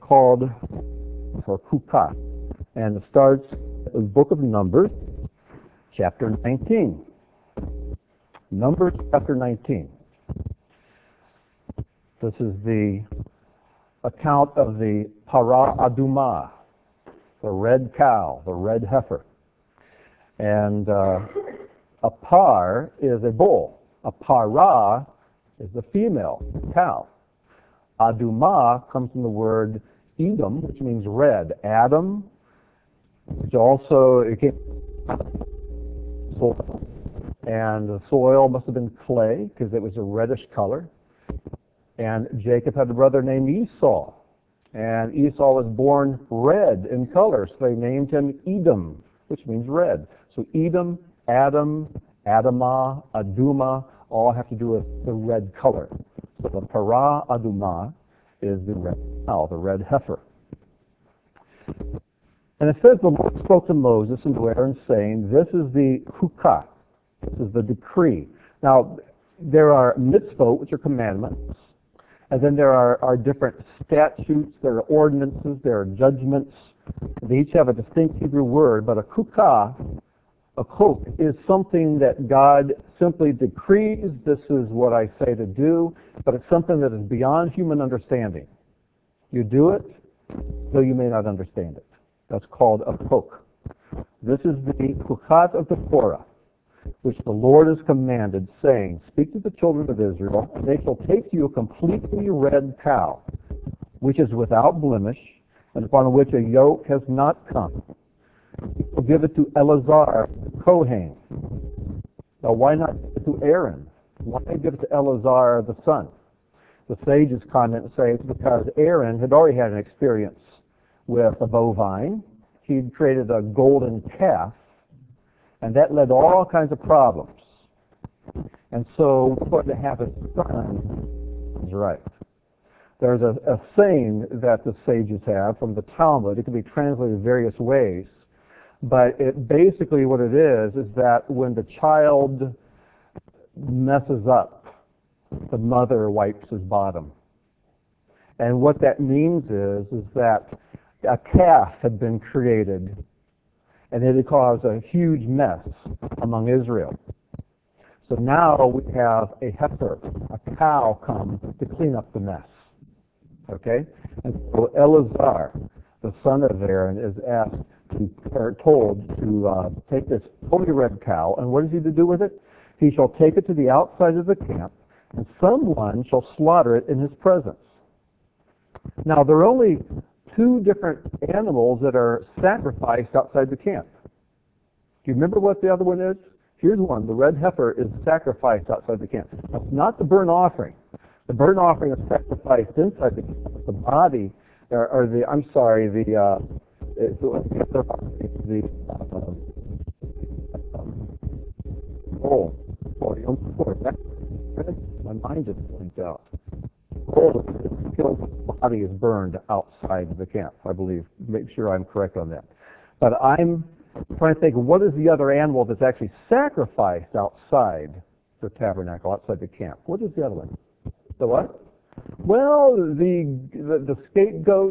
called Kukah, and it starts in the book of Numbers, chapter 19. Numbers chapter 19. This is the account of the Parah Adumah, the red cow, the red heifer. And a par is a bull. A parah is the female cow. Adumah comes from the word Edom, which means red. Adam, which also it came soil, and the soil must have been clay because it was a reddish color. And Jacob had a brother named Esau, and Esau was born red in color, so they named him Edom, which means red. So Edom, Adam, Adamah, Adumah all have to do with the red color. So the Parah Adumah is the red cow, the red heifer. And it says the Lord spoke to Moses and to Aaron, saying, this is the Kukah, this is the decree. Now, there are mitzvot, which are commandments, and then there are different statutes, there are ordinances, there are judgments. They each have a distinct Hebrew word, but a kukah, a kok, is something that God simply decrees, this is what I say to do, but it's something that is beyond human understanding. You do it, though you may not understand it. That's called a kok. This is the kukat of the Torah, which the Lord has commanded, saying, speak to the children of Israel, and they shall take to you a completely red cow, which is without blemish, and upon which a yoke has not come. You will give it to Eleazar the Kohen. Now, why not give it to Aaron? Why give it to Eleazar the son? The sages comment say it's because Aaron had already had an experience with a bovine. He'd created a golden calf, and that led to all kinds of problems. And so we're going to have a son is right. There's a saying that the sages have from the Talmud. It can be translated various ways. But basically what it is that when the child messes up, the mother wipes his bottom. And what that means is that a calf had been created, and it had caused a huge mess among Israel. So now we have a heifer, a cow, come to clean up the mess. Okay? And so Eleazar, the son of Aaron, is told to take this totally red cow, and what is he to do with it? He shall take it to the outside of the camp, and someone shall slaughter it in his presence. Now, there are only two different animals that are sacrificed outside the camp. Do you remember what the other one is? Here's one. The red heifer is sacrificed outside the camp. That's not the burnt offering. The burnt offering is sacrificed inside the camp. The body, my mind just blinked out. The body is burned outside the camp, I believe. Make sure I'm correct on that. But I'm trying to think, what is the other animal that's actually sacrificed outside the tabernacle, outside the camp? What is the other one? The what? Well, the scapegoat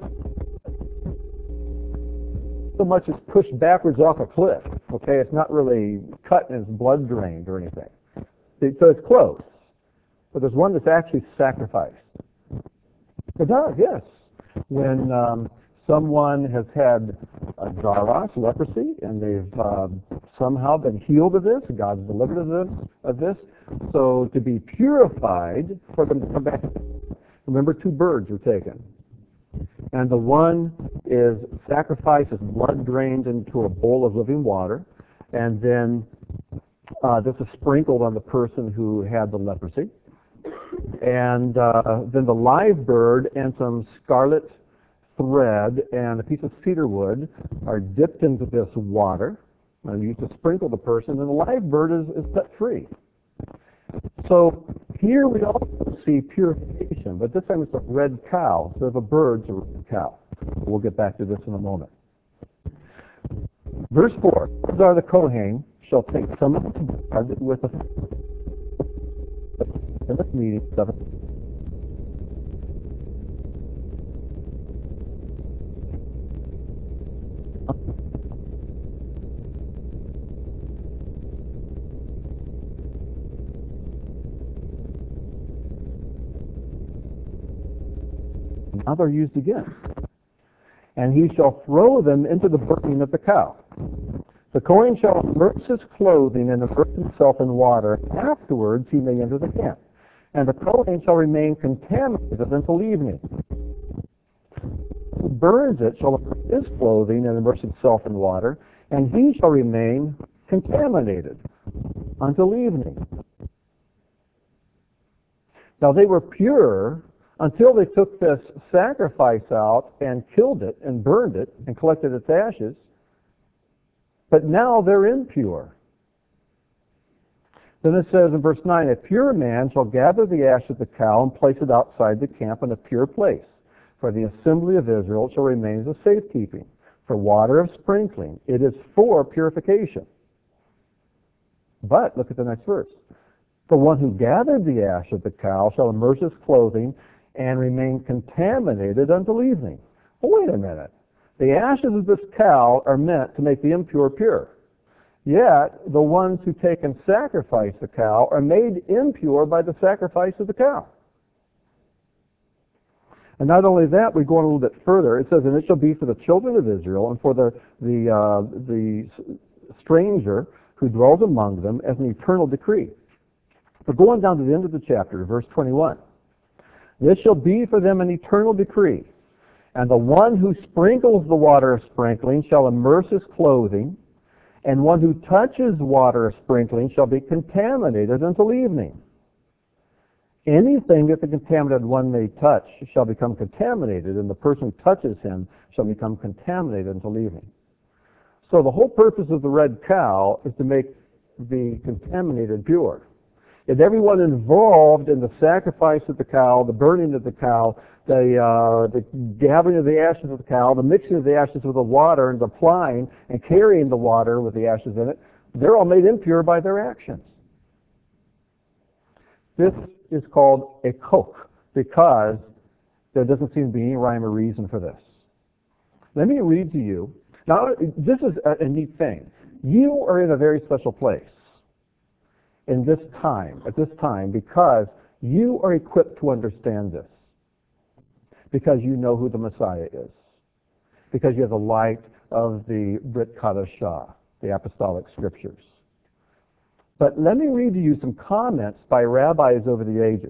so much as pushed backwards off a cliff. Okay, it's not really cut and its blood drained or anything. So it's close. But there's one that's actually sacrificed. It does, yes. When someone has had a zaros, leprosy, and they've somehow been healed of this, God's delivered of this, so to be purified, for them to come back. Remember, 2 birds were taken. And the one is sacrificed, his blood drained into a bowl of living water, and then this is sprinkled on the person who had the leprosy. And then the live bird and some scarlet thread and a piece of cedar wood are dipped into this water and used to sprinkle the person, and the live bird is set free. So here we also see purification, but this time it's a red cow. So if a bird's a red cow. We'll get back to this in a moment. Verse 4, Eleazar the Kohen shall take some of the blood with a in this meeting Now they're used again. And he shall throw them into the burning of the cow. The Kohen shall immerse his clothing and immerse himself in water. Afterwards he may enter the camp. And the Kohen shall remain contaminated until evening. Who burns it shall immerse his clothing and immerse himself in water, and he shall remain contaminated until evening. Now they were pure until they took this sacrifice out and killed it and burned it and collected its ashes, but now they're impure. Then it says in verse 9, a pure man shall gather the ash of the cow and place it outside the camp in a pure place. For the assembly of Israel shall remain as a safekeeping. For water of sprinkling, it is for purification. But, look at the next verse. The one who gathered the ash of the cow shall immerse his clothing and remain contaminated until evening. Well, wait a minute. The ashes of this cow are meant to make the impure pure. Yet, the ones who take and sacrifice the cow are made impure by the sacrifice of the cow. And not only that, we go on a little bit further. It says, and it shall be for the children of Israel and for the stranger who dwells among them as an eternal decree. We're going down to the end of the chapter, verse 21. This shall be for them an eternal decree. And the one who sprinkles the water of sprinkling shall immerse his clothing, and one who touches water of sprinkling shall be contaminated until evening. Anything that the contaminated one may touch shall become contaminated, and the person who touches him shall become contaminated until evening. So the whole purpose of the red cow is to make the contaminated pure. And everyone involved in the sacrifice of the cow, the burning of the cow, the gathering of the ashes of the cow, the mixing of the ashes with the water, and applying and carrying the water with the ashes in it, they're all made impure by their actions. This is called a koch because there doesn't seem to be any rhyme or reason for this. Let me read to you. Now, this is a neat thing. You are in a very special place in this time, at this time, because you are equipped to understand this. Because you know who the Messiah is. Because you have the light of the Brit Chadashah, the Apostolic Scriptures. But let me read to you some comments by rabbis over the ages.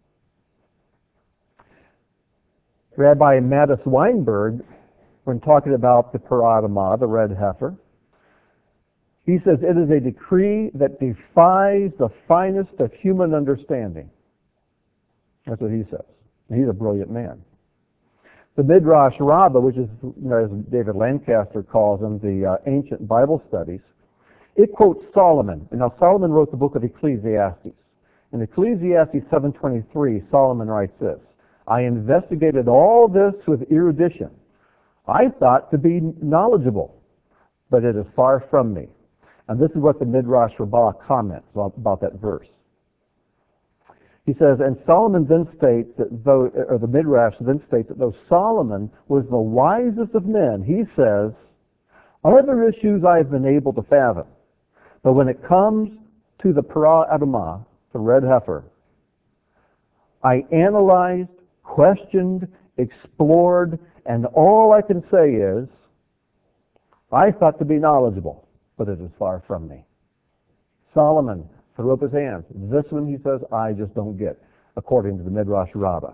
Rabbi Mattis Weinberg, when talking about the Parah Adamah, the red heifer, he says, it is a decree that defies the finest of human understanding. That's what he says. And he's a brilliant man. The Midrash Rabbah, which is, as David Lancaster calls them, the ancient Bible studies, it quotes Solomon. And now Solomon wrote the book of Ecclesiastes. In Ecclesiastes 7:23, Solomon writes this, I investigated all this with erudition. I thought to be knowledgeable, but it is far from me. And this is what the Midrash Rabbah comments about that verse. He says, and Solomon then states that though, or the Midrash then states that though Solomon was the wisest of men, he says, other issues I have been able to fathom. But when it comes to the Parah Adamah, the red heifer, I analyzed, questioned, explored, and all I can say is, I thought to be knowledgeable, but it is far from me. Solomon threw up his hands. This one, he says, I just don't get, according to the Midrash Rabbah.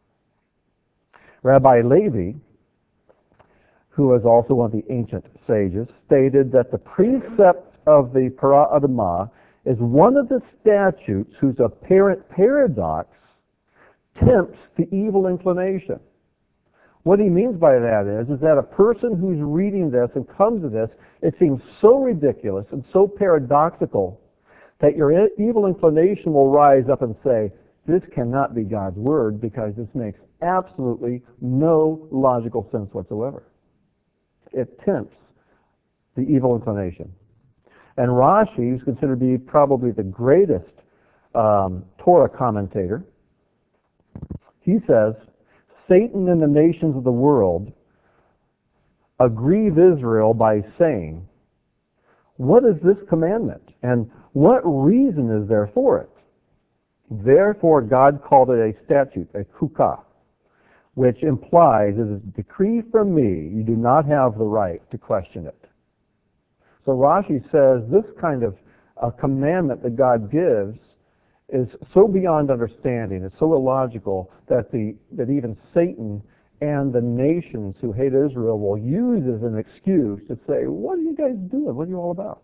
Rabbi Levi, who is also one of the ancient sages, stated that the precept of the Parah Adamah is one of the statutes whose apparent paradox tempts the evil inclination. What he means by that is that a person who's reading this and comes to this, it seems so ridiculous and so paradoxical that your evil inclination will rise up and say, this cannot be God's word because this makes absolutely no logical sense whatsoever. It tempts the evil inclination. And Rashi, who's considered to be probably the greatest Torah commentator, he says, Satan and the nations of the world aggrieve Israel by saying, what is this commandment? And what reason is there for it? Therefore God called it a statute, a kukah. which implies it is a decree from me. You do not have the right to question it. So Rashi says this kind of a commandment that God gives is so beyond understanding, it's so illogical that even Satan and the nations who hate Israel will use as an excuse to say, what are you guys doing? What are you all about?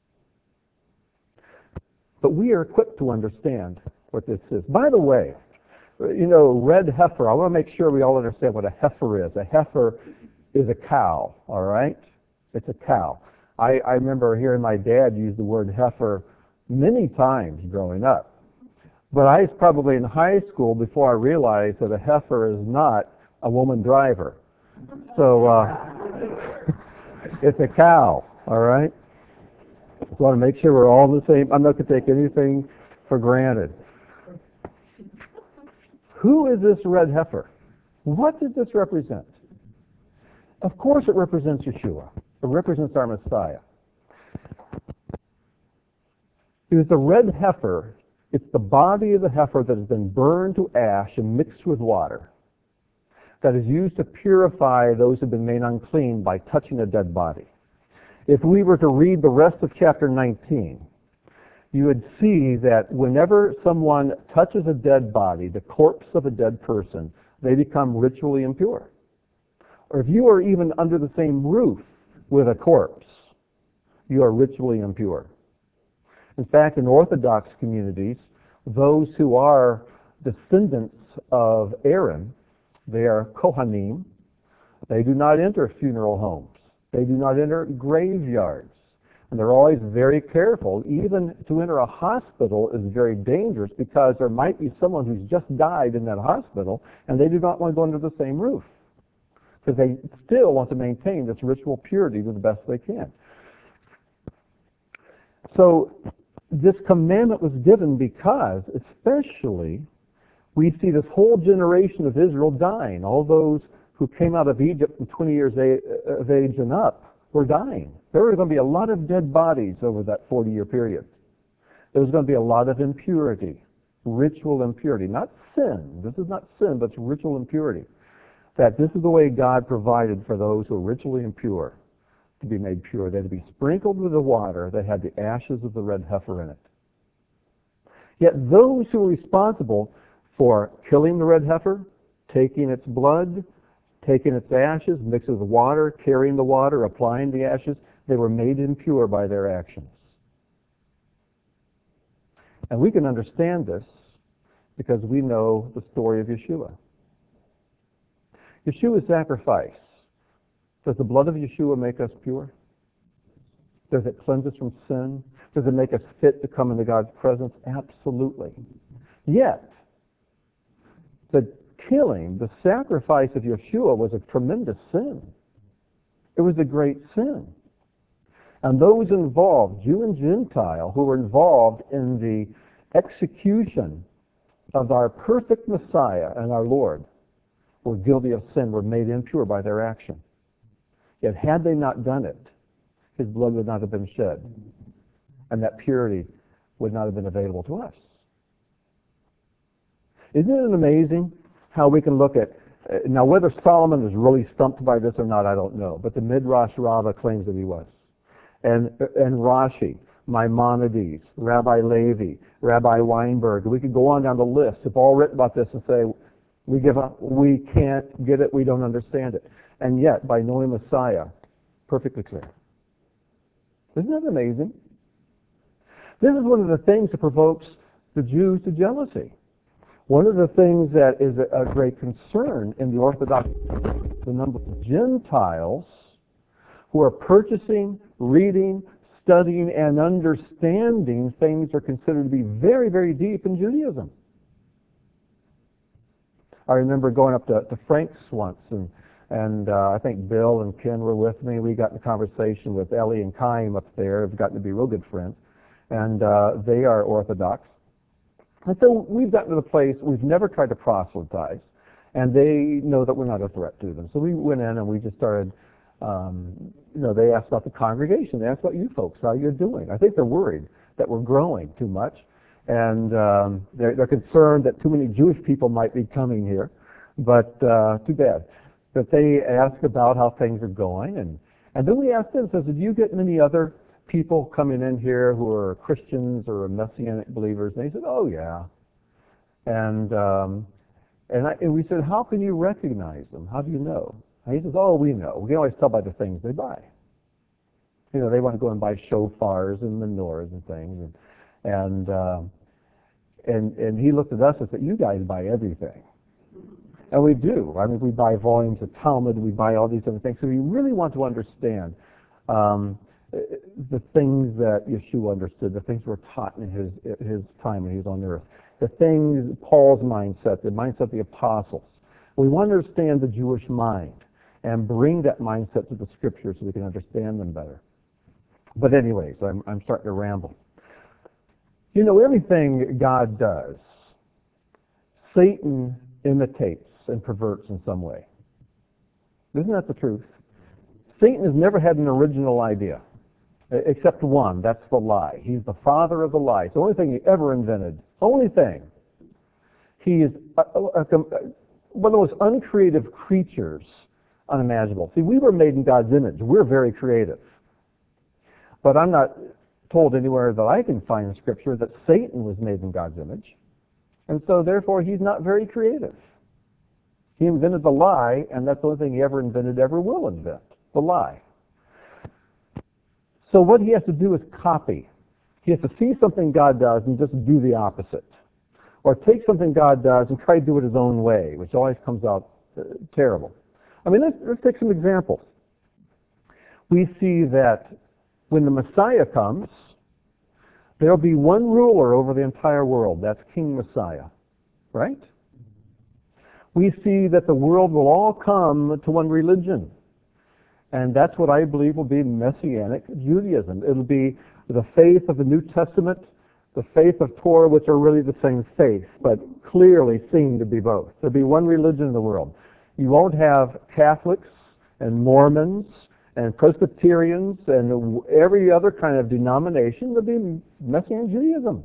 But we are equipped to understand what this is. By the way, red heifer, I want to make sure we all understand what a heifer is. A heifer is a cow, all right? It's a cow. I remember hearing my dad use the word heifer many times growing up. But I was probably in high school before I realized that a heifer is not a woman driver. So it's a cow, all right? So I want to make sure we're all the same. I'm not going to take anything for granted. Who is this red heifer? What does this represent? Of course it represents Yeshua. It represents our Messiah. It is the red heifer. It's the body of the heifer that has been burned to ash and mixed with water, that is used to purify those who have been made unclean by touching a dead body. If we were to read the rest of chapter 19, you would see that whenever someone touches a dead body, the corpse of a dead person, they become ritually impure. Or if you are even under the same roof with a corpse, you are ritually impure. In fact, in Orthodox communities, those who are descendants of Aaron, they are Kohanim. They do not enter funeral homes. They do not enter graveyards. And they're always very careful. Even to enter a hospital is very dangerous because there might be someone who's just died in that hospital and they do not want to go under the same roof because they still want to maintain this ritual purity to the best they can. So this commandment was given because, especially, we see this whole generation of Israel dying. All those who came out of Egypt from 20 years of age and up were dying. There were going to be a lot of dead bodies over that 40-year period. There was going to be a lot of impurity, ritual impurity. Not sin. This is not sin, but it's ritual impurity. That this is the way God provided for those who are ritually impure to be made pure. They had to be sprinkled with the water that had the ashes of the red heifer in it. Yet those who were responsible for killing the red heifer, taking its blood, taking its ashes, mixing it with water, carrying the water, applying the ashes, they were made impure by their actions. And we can understand this because we know the story of Yeshua. Yeshua's sacrifice. Does the blood of Yeshua make us pure? Does it cleanse us from sin? Does it make us fit to come into God's presence? Absolutely. Yet, the killing, the sacrifice of Yeshua was a tremendous sin. It was a great sin. And those involved, Jew and Gentile, who were involved in the execution of our perfect Messiah and our Lord, were guilty of sin, were made impure by their action. Yet had they not done it, his blood would not have been shed, and that purity would not have been available to us. Isn't it amazing how we can look at, now whether Solomon was really stumped by this or not, I don't know, but the Midrash Rabbah claims that he was. And Rashi, Maimonides, Rabbi Levi, Rabbi Weinberg, we could go on down the list, have all written about this and say, we give up, we can't get it, we don't understand it. And yet, by knowing Messiah, perfectly clear. Isn't that amazing? This is one of the things that provokes the Jews to jealousy. One of the things that is a great concern in the Orthodox, the number of Gentiles who are purchasing, reading, studying, and understanding things that are considered to be very, very deep in Judaism. I remember going up to Frank's once, and I think Bill and Ken were with me. We got in a conversation with Ellie and Chaim up there. We've gotten to be real good friends. And they are Orthodox. And so we've gotten to the place, we've never tried to proselytize, and they know that we're not a threat to them. So we went in and we just started, they asked about the congregation. They asked about you folks, how you're doing. I think they're worried that we're growing too much. And they're concerned that too many Jewish people might be coming here. But too bad. But they ask about how things are going, and then we asked them, says, "Did you get many other people coming in here who are Christians or Messianic believers?" And they said, "Oh yeah." And we said, "How can you recognize them? How do you know?" And he says, "Oh, we know. We can always tell by the things they buy. You know, they want to go and buy shofars and menorahs and things." And he looked at us and said, "You guys buy everything." And we do. I mean, we buy volumes of Talmud, we buy all these other things. So we really want to understand the things that Yeshua understood, the things were taught in his time when he was on earth, the things, Paul's mindset, the mindset of the apostles. We want to understand the Jewish mind and bring that mindset to the scriptures so we can understand them better. But anyways, I'm starting to ramble. You know, everything God does, Satan imitates and perverts in some way. Isn't that the truth? Satan has never had an original idea, except one. That's the lie. He's the father of the lie. It's the only thing he ever invented. Only thing. He is one of the most uncreative creatures unimaginable. See, we were made in God's image. We're very creative. But I'm not told anywhere that I can find in Scripture that Satan was made in God's image. And so, therefore, he's not very creative. He invented the lie, and that's the only thing he ever invented, ever will invent, the lie. So what he has to do is copy. He has to see something God does and just do the opposite. Or take something God does and try to do it his own way, which always comes out terrible. I mean, let's take some examples. We see that when the Messiah comes, there will be one ruler over the entire world. That's King Messiah, right? We see that the world will all come to one religion. And that's what I believe will be Messianic Judaism. It'll be the faith of the New Testament, the faith of Torah, which are really the same faith, but clearly seen to be both. There'll be one religion in the world. You won't have Catholics and Mormons and Presbyterians and every other kind of denomination. There'll be Messianic Judaism.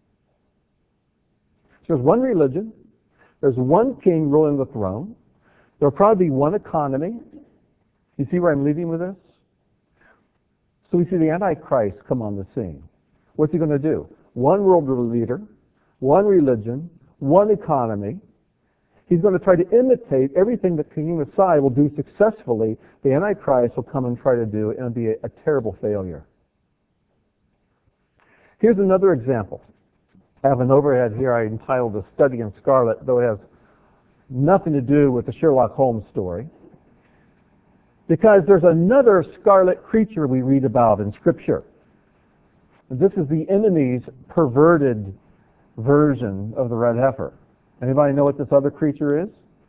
So there's one religion. There's one king ruling the throne. There'll probably be one economy. You see where I'm leading with this? So we see the Antichrist come on the scene. What's he going to do? One world leader, one religion, one economy. He's going to try to imitate everything that King Messiah will do successfully. The Antichrist will come and try to do it, and it'll be a terrible failure. Here's another example. I have an overhead here I entitled A Study in Scarlet, though it has nothing to do with the Sherlock Holmes story. Because there's another scarlet creature we read about in Scripture. This is the enemy's perverted version of the red heifer. Anybody know what this other creature is?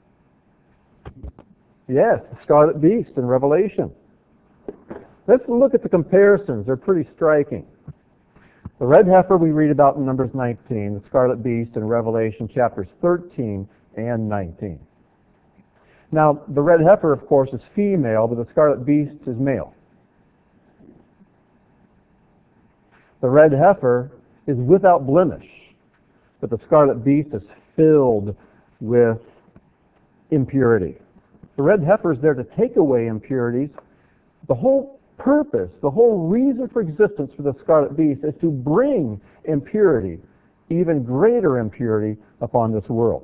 Yes, the scarlet beast in Revelation. Let's look at the comparisons. They're pretty striking. The red heifer we read about in Numbers 19, the scarlet beast in Revelation chapters 13 and 19. Now, the red heifer, of course, is female, but the scarlet beast is male. The red heifer is without blemish, but the scarlet beast is filled with impurity. The red heifer is there to take away impurities. The whole purpose, the whole reason for existence for the scarlet beast is to bring impurity, even greater impurity, upon this world.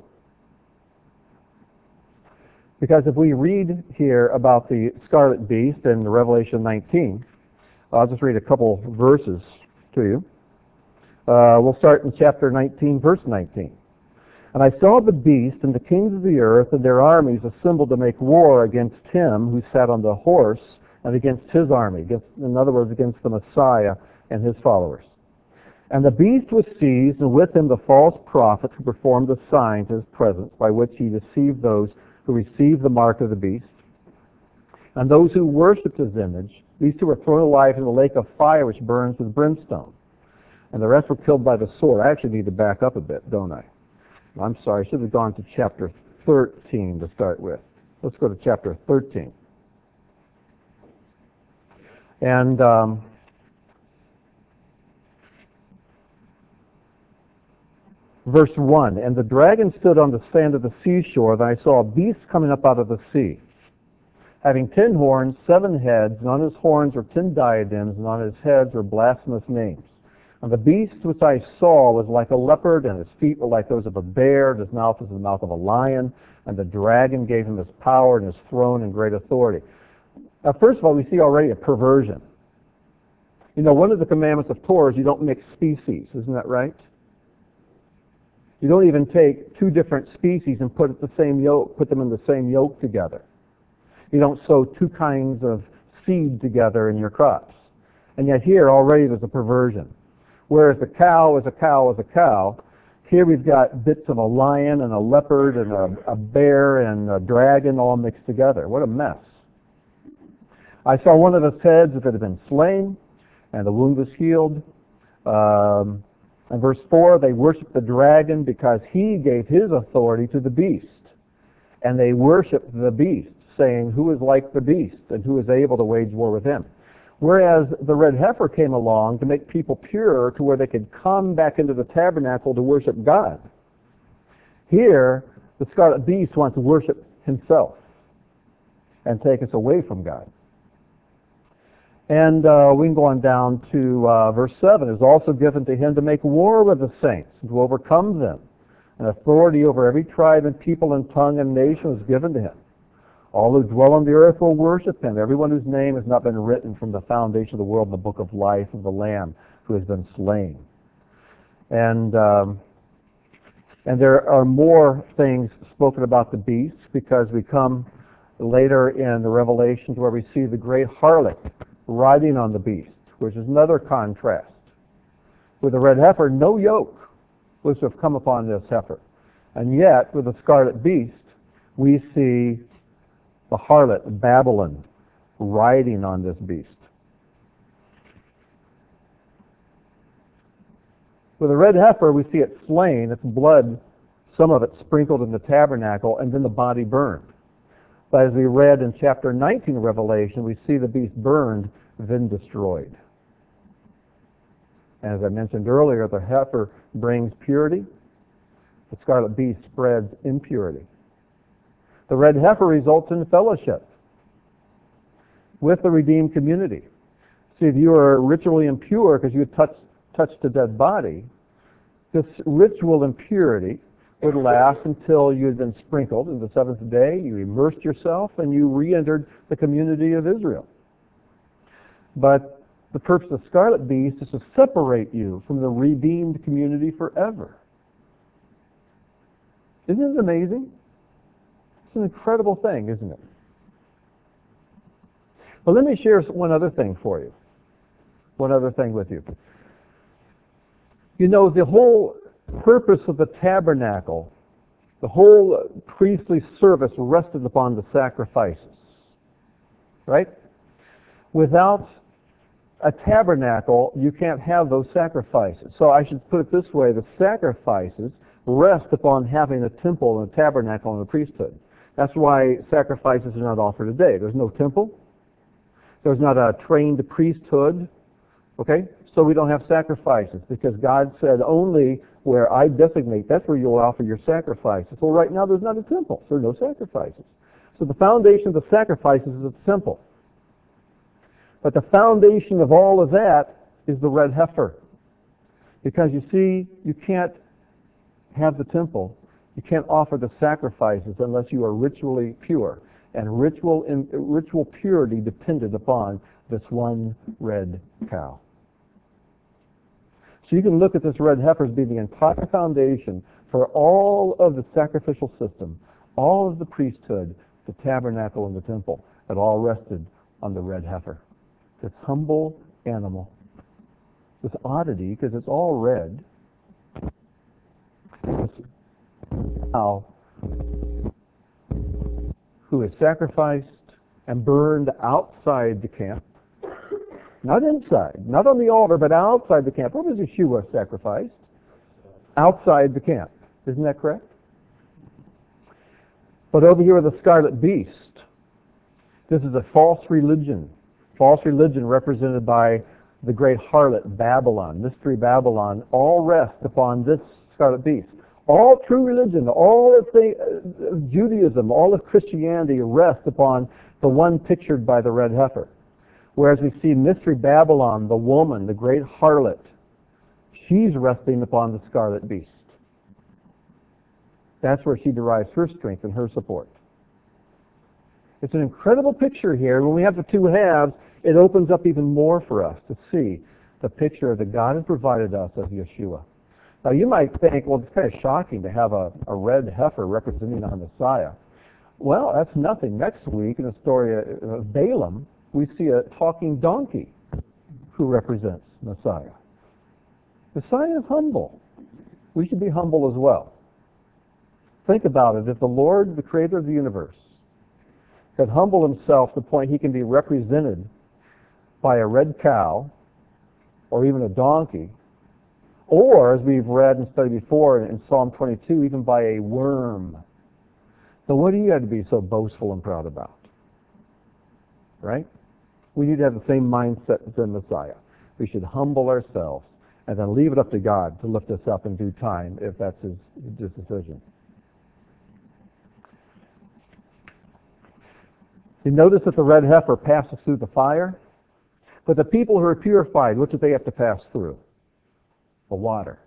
Because if we read here about the scarlet beast in Revelation 19, I'll just read a couple verses to you. We'll start in chapter 19, verse 19. "And I saw the beast and the kings of the earth and their armies assembled to make war against him who sat on the horse and against his army," in other words, against the Messiah and his followers. "And the beast was seized, and with him the false prophet who performed the signs in his presence, by which he deceived those who received the mark of the beast. And those who worshipped his image, these two were thrown alive in the lake of fire which burns with brimstone. And the rest were killed by the sword." I actually need to back up a bit, don't I? I'm sorry, I should have gone to chapter 13 to start with. Let's go to chapter 13. Verse 1, and the dragon stood on the sand of the seashore, and I saw a beast coming up out of the sea, having 10 horns, 7 heads, and on his horns were 10 diadems, and on his heads were blasphemous names. And the beast which I saw was like a leopard, and his feet were like those of a bear, and his mouth was the mouth of a lion, and the dragon gave him his power and his throne and great authority. Now, first of all, we see already a perversion. You know, one of the commandments of Torah is you don't mix species, isn't that right? You don't even take 2 different species and put them in the same yoke together. You don't sow 2 kinds of seed together in your crops. And yet here already there's a perversion. Whereas a cow is a cow is a cow, here we've got bits of a lion and a leopard and a bear and a dragon all mixed together. What a mess. I saw one of its heads that had been slain, and the wound was healed. In verse 4, they worshiped the dragon because he gave his authority to the beast. And they worshiped the beast, saying, who is like the beast, and who is able to wage war with him? Whereas the red heifer came along to make people pure to where they could come back into the tabernacle to worship God. Here, the scarlet beast wants to worship himself and take us away from God. And we can go on down to verse 7. It is also given to him to make war with the saints and to overcome them. And authority over every tribe and people and tongue and nation was given to him. All who dwell on the earth will worship him, everyone whose name has not been written from the foundation of the world in the book of life of the Lamb who has been slain. And there are more things spoken about the beast, because we come later in the Revelation to where we see the great harlot riding on the beast, which is another contrast. With the red heifer, no yoke was to have come upon this heifer. And yet, with the scarlet beast, we see the harlot, Babylon, riding on this beast. With the red heifer, we see it slain, its blood, some of it sprinkled in the tabernacle, and then the body burned. But as we read in chapter 19 of Revelation, we see the beast burned, then destroyed. And as I mentioned earlier, the heifer brings purity. The scarlet beast spreads impurity. The red heifer results in fellowship with the redeemed community. See, if you are ritually impure because you touched a dead body, this ritual impurity would last until you had been sprinkled. On the 7th day, you immersed yourself and you re-entered the community of Israel. But the purpose of the scarlet beast is to separate you from the redeemed community forever. Isn't it amazing? It's an incredible thing, isn't it? Well, let me share one other thing for you. One other thing with you. You know, the whole purpose of the tabernacle, the whole priestly service rested upon the sacrifices. Right? Without a tabernacle, you can't have those sacrifices. So I should put it this way, the sacrifices rest upon having a temple and a tabernacle and a priesthood. That's why sacrifices are not offered today. There's no temple. There's not a trained priesthood. Okay? So we don't have sacrifices, because God said only where I designate, that's where you'll offer your sacrifices. Well, right now there's not a temple, so there are no sacrifices. So the foundation of the sacrifices is the temple. But the foundation of all of that is the red heifer. Because you see, you can't have the temple, you can't offer the sacrifices unless you are ritually pure. And ritual purity depended upon this one red cow. So you can look at this red heifer as being the entire foundation for all of the sacrificial system, all of the priesthood, the tabernacle, and the temple. It all rested on the red heifer. This humble animal. This oddity, because it's all red. This cow who is sacrificed and burned outside the camp. Not inside, not on the altar, but outside the camp. Where was Yeshua sacrificed? Outside the camp. Isn't that correct? But over here with the scarlet beast, this is a false religion. False religion represented by the great harlot Babylon, Mystery Babylon, all rest upon this scarlet beast. All true religion, all of Judaism, all of Christianity rests upon the one pictured by the red heifer. Whereas we see Mystery Babylon, the woman, the great harlot, she's resting upon the scarlet beast. That's where she derives her strength and her support. It's an incredible picture here. When we have the two halves, it opens up even more for us to see the picture that God has provided us of Yeshua. Now you might think, well, it's kind of shocking to have a red heifer representing our Messiah. Well, that's nothing. Next week in the story of Balaam, we see a talking donkey who represents Messiah. Messiah is humble. We should be humble as well. Think about it. If the Lord, the creator of the universe, could humble himself to the point he can be represented by a red cow or even a donkey, or, as we've read and studied before in Psalm 22, even by a worm, then what do you have to be so boastful and proud about? Right? We need to have the same mindset as the Messiah. We should humble ourselves and then leave it up to God to lift us up in due time if that's his decision. You notice that the red heifer passes through the fire, but the people who are purified, what do they have to pass through? The water.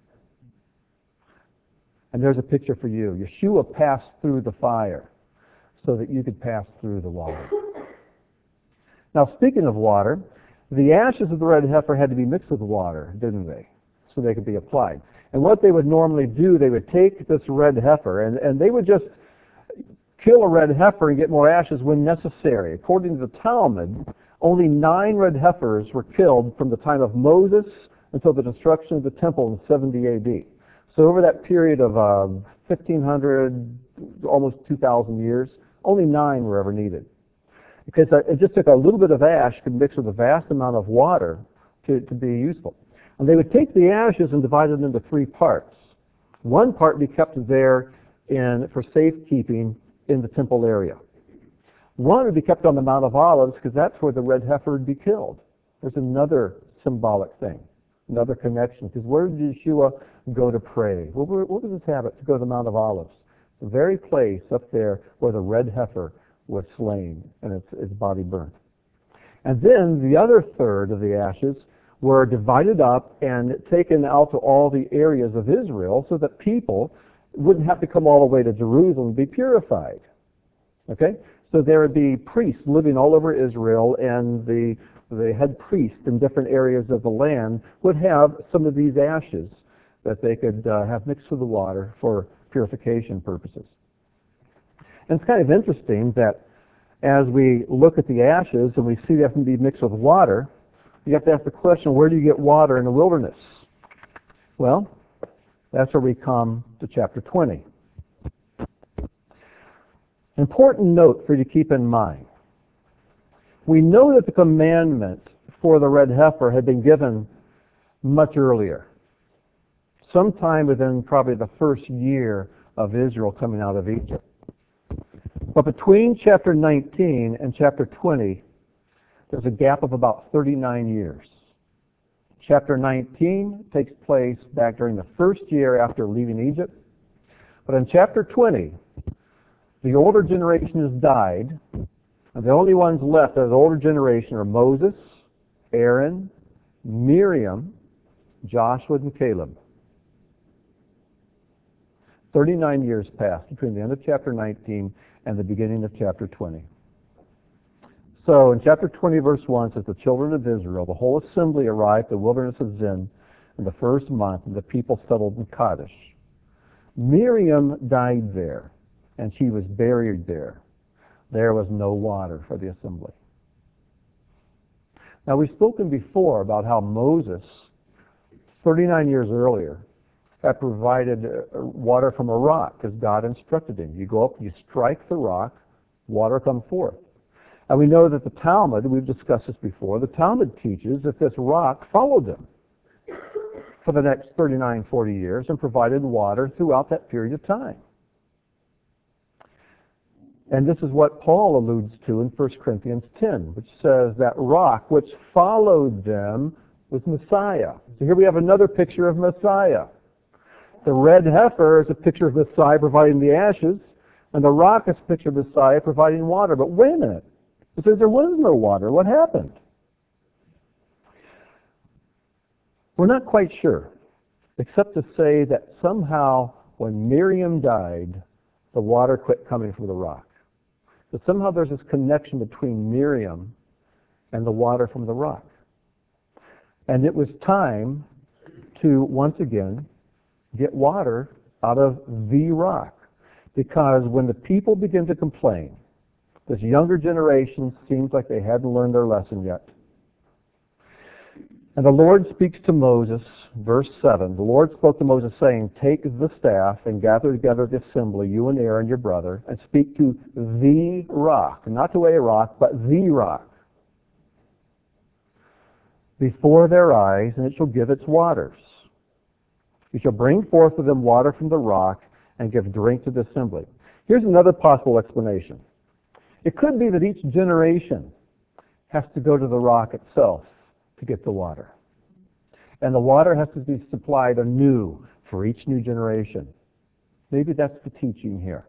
And there's a picture for you. Yeshua passed through the fire so that you could pass through the water. Now, speaking of water, the ashes of the red heifer had to be mixed with water, didn't they? So they could be applied. And what they would normally do, they would take this red heifer, and they would just kill a red heifer and get more ashes when necessary. According to the Talmud, only 9 red heifers were killed from the time of Moses until the destruction of the temple in 70 A.D. So over that period of 1,500, almost 2,000 years, only 9 were ever needed. Because it just took a little bit of ash to mix with a vast amount of water to be useful. And they would take the ashes and divide them into 3 parts. One part would be kept there for safekeeping in the temple area. One would be kept on the Mount of Olives because that's where the red heifer would be killed. There's another symbolic thing, another connection. Because where did Yeshua go to pray? What was his habit? To go to the Mount of Olives, the very place up there where the red heifer was slain and its body burnt. And then the other third of the ashes were divided up and taken out to all the areas of Israel so that people wouldn't have to come all the way to Jerusalem to be purified. Okay? So there would be priests living all over Israel, and the head priest in different areas of the land would have some of these ashes that they could have mixed with the water for purification purposes. And it's kind of interesting that as we look at the ashes and we see they have to be mixed with water, you have to ask the question, where do you get water in the wilderness? Well, that's where we come to chapter 20. Important note for you to keep in mind. We know that the commandment for the red heifer had been given much earlier, sometime within probably the first year of Israel coming out of Egypt. But between chapter 19 and chapter 20, there's a gap of about 39 years. Chapter 19 takes place back during the first year after leaving Egypt. But in chapter 20, the older generation has died, and the only ones left of the older generation are Moses, Aaron, Miriam, Joshua, and Caleb. 39 years passed between the end of chapter 19 and the beginning of chapter 20. So in chapter 20, verse 1, it says, the children of Israel, the whole assembly arrived at the wilderness of Zin in the first month, and the people settled in Kadesh. Miriam died there, and she was buried there. There was no water for the assembly. Now, we've spoken before about how Moses, 39 years earlier, had provided water from a rock, because God instructed him. You go up, you strike the rock, water comes forth. And we know that the Talmud, we've discussed this before, the Talmud teaches that this rock followed them for the next 39, 40 years and provided water throughout that period of time. And this is what Paul alludes to in 1 Corinthians 10, which says that rock which followed them was Messiah. So here we have another picture of Messiah. The red heifer is a picture of Messiah providing the ashes, and the rock is a picture of Messiah providing water. But wait a minute. It says there was no water. What happened? We're not quite sure, except to say that somehow when Miriam died, the water quit coming from the rock. But somehow there's this connection between Miriam and the water from the rock. And it was time to, once again, get water out of the rock. Because when the people begin to complain, this younger generation seems like they hadn't learned their lesson yet. And the Lord speaks to Moses, verse 7. The Lord spoke to Moses saying, take the staff and gather together the assembly, you and Aaron your brother, and speak to the rock, not to a rock, but the rock, before their eyes, and it shall give its waters. You shall bring forth to them water from the rock and give drink to the assembly. Here's another possible explanation. It could be that each generation has to go to the rock itself to get the water. And the water has to be supplied anew for each new generation. Maybe that's the teaching here.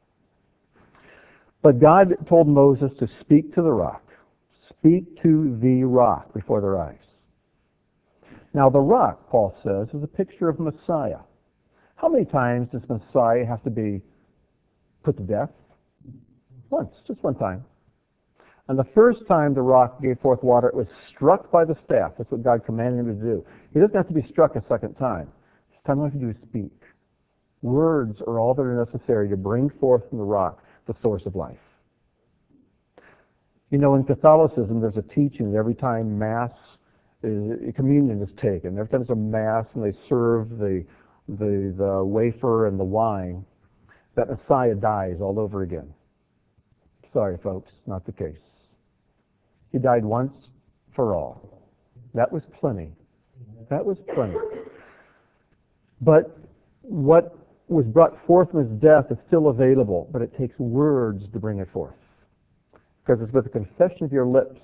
But God told Moses to speak to the rock. Speak to the rock before their eyes. Now the rock, Paul says, is a picture of Messiah. How many times does Messiah have to be put to death? Once, just one time. And the first time the rock gave forth water, it was struck by the staff. That's what God commanded him to do. He doesn't have to be struck a second time. This time all you have to do is speak. Words are all that are necessary to bring forth from the rock the source of life. You know, in Catholicism, there's a teaching that every time communion is taken, every time there's a Mass and they serve the wafer and the wine, that Messiah dies all over again. Sorry, folks, not the case. He died once for all. That was plenty. That was plenty. But what was brought forth from his death is still available, but it takes words to bring it forth. Because it's with the confession of your lips,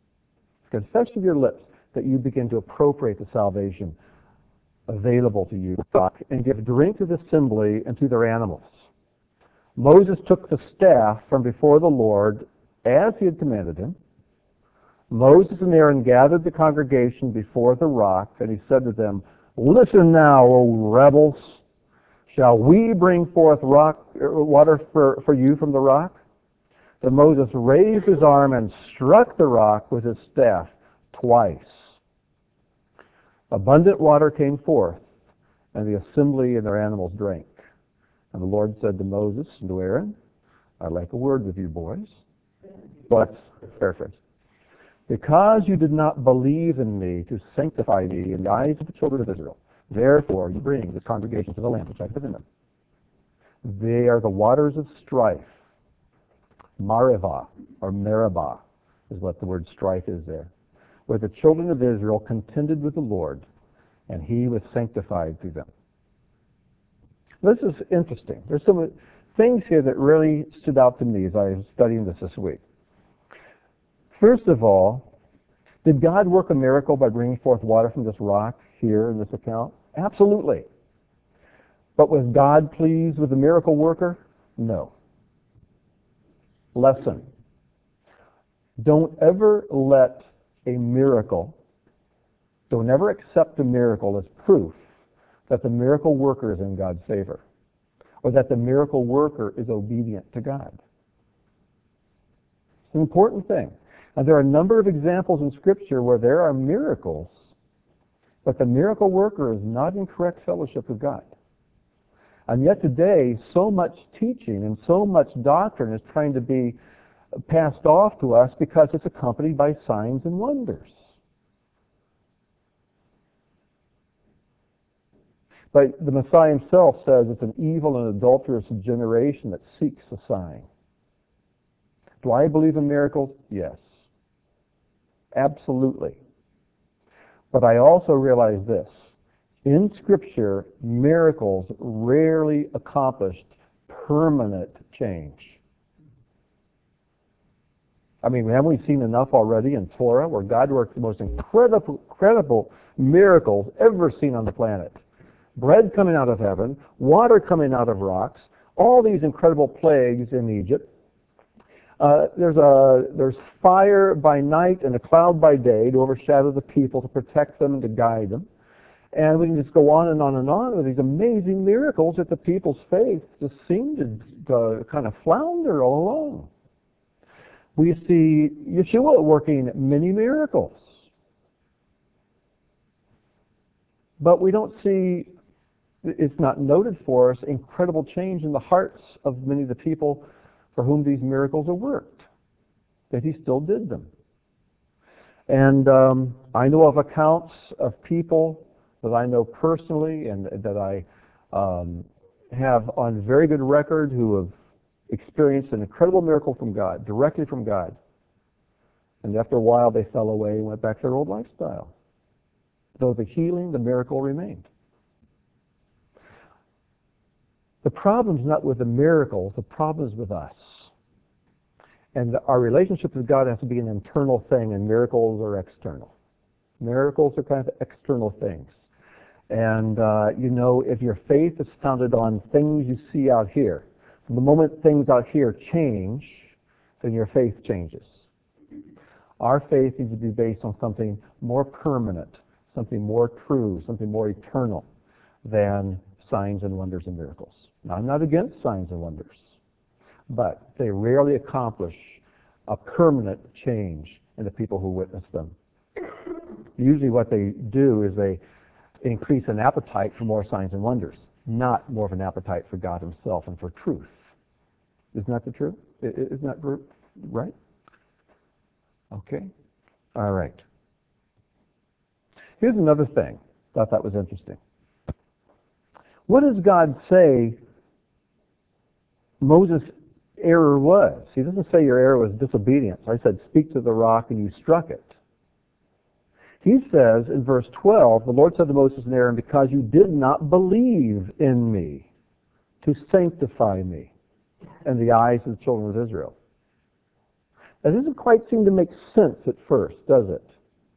that you begin to appropriate the salvation available to you and give drink to the assembly and to their animals. Moses took the staff from before the Lord as he had commanded him. Moses and Aaron gathered the congregation before the rock, and he said to them, listen now, O rebels, shall we bring forth water for you from the rock? Then Moses raised his arm and struck the rock with his staff twice. Abundant water came forth, and the assembly and their animals drank. And the Lord said to Moses and to Aaron, I'd like a word with you boys. But, paraphrase, because you did not believe in me to sanctify me in the eyes of the children of Israel, therefore you bring this congregation to the land which I have given them. They are the waters of strife. Marivah, or Meribah, is what the word strife is there, where the children of Israel contended with the Lord, and he was sanctified through them. This is interesting. There's some things here that really stood out to me as I was studying this week. First of all, did God work a miracle by bringing forth water from this rock here in this account? Absolutely. But was God pleased with the miracle worker? No. Lesson. Don't ever accept a miracle as proof that the miracle worker is in God's favor, or that the miracle worker is obedient to God. It's an important thing. And there are a number of examples in Scripture where there are miracles, but the miracle worker is not in correct fellowship with God. And yet today, so much teaching and so much doctrine is trying to be passed off to us because it's accompanied by signs and wonders. But the Messiah himself says it's an evil and adulterous generation that seeks a sign. Do I believe in miracles? Yes. Absolutely. But I also realize this. In Scripture, miracles rarely accomplished permanent change. I mean, haven't we seen enough already in Torah where God works the most incredible miracles ever seen on the planet? bread coming out of heaven, water coming out of rocks, all these incredible plagues in Egypt. There's fire by night and a cloud by day to overshadow the people, to protect them and to guide them. And we can just go on and on and on with these amazing miracles that the people's faith just seemed to kind of flounder all along. We see Yeshua working many miracles. But we don't see, it's not noted for us, incredible change in the hearts of many of the people for whom these miracles are worked, that he still did them. And I know of accounts of people that I know personally and that I have on very good record who have experienced an incredible miracle from God, directly from God. And after a while they fell away and went back to their old lifestyle. Though the healing, the miracle remained. The problem's not with the miracles, the problem is with us. And our relationship with God has to be an internal thing, and miracles are external. Miracles are kind of external things. And, if your faith is founded on things you see out here, from the moment things out here change, then your faith changes. Our faith needs to be based on something more permanent, something more true, something more eternal than signs and wonders and miracles. Now, I'm not against signs and wonders, but they rarely accomplish a permanent change in the people who witness them. Usually what they do is they increase an appetite for more signs and wonders, not more of an appetite for God himself and for truth. Isn't that the truth? Isn't that right? Okay. All right. Here's another thing. Thought that was interesting. What does God say Moses' error was? He doesn't say your error was disobedience. I said, speak to the rock and you struck it. He says in verse 12, the Lord said to Moses and Aaron, because you did not believe in me to sanctify me in the eyes of the children of Israel. That doesn't quite seem to make sense at first, does it?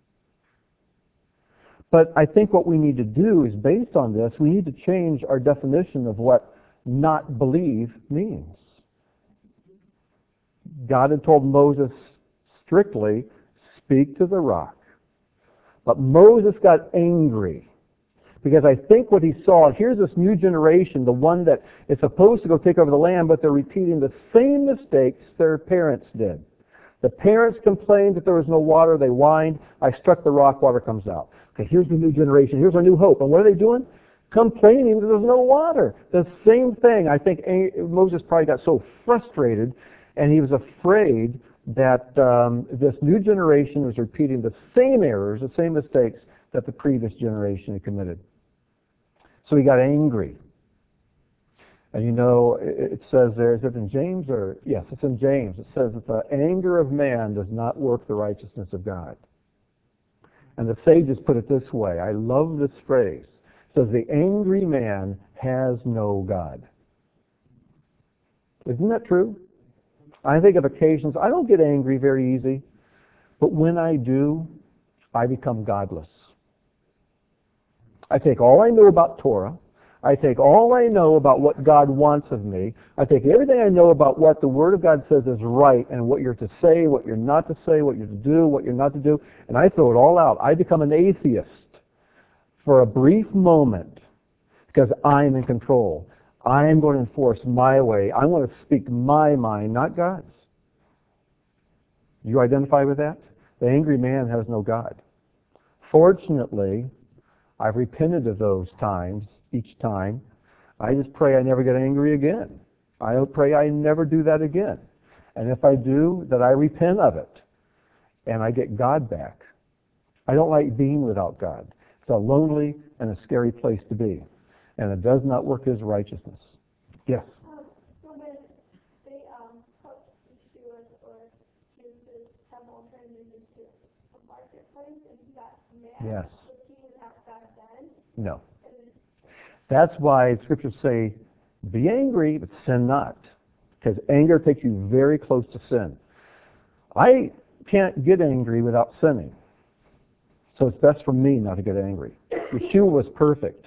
But I think what we need to do is, based on this, we need to change our definition of what not believe means. God had told Moses strictly, speak to the rock. But Moses got angry because I think what he saw, here's this new generation, the one that is supposed to go take over the land, but they're repeating the same mistakes their parents did. The parents complained that there was no water. They whined. I struck the rock, water comes out. Okay, here's the new generation. Here's our new hope. And what are they doing? Complaining that there's no water. The same thing. I think Moses probably got so frustrated, and he was afraid that this new generation was repeating the same errors, the same mistakes that the previous generation had committed. So he got angry. And it says there, is it in James or? Yes, it's in James. It says that the anger of man does not work the righteousness of God. And the sages put it this way. I love this phrase. It says, the angry man has no God. Isn't that true? I think of occasions, I don't get angry very easy, but when I do, I become godless. I take all I know about Torah, I take all I know about what God wants of me, I take everything I know about what the Word of God says is right and what you're to say, what you're not to say, what you're to do, what you're not to do, and I throw it all out. I become an atheist for a brief moment because I'm in control. I am going to enforce my way. I want to speak my mind, not God's. You identify with that? The angry man has no God. Fortunately, I've repented of those times, each time. I just pray I never get angry again. I pray I never do that again. And if I do, that I repent of it. And I get God back. I don't like being without God. It's a lonely and a scary place to be. And it does not work His righteousness. Yes? So when they put Yeshua or Jesus' temple turned into a marketplace and he got mad, Yes. was he without God then? No. That's why Scriptures say, be angry, but sin not. Because anger takes you very close to sin. I can't get angry without sinning. So it's best for me not to get angry. Yeshua was perfect.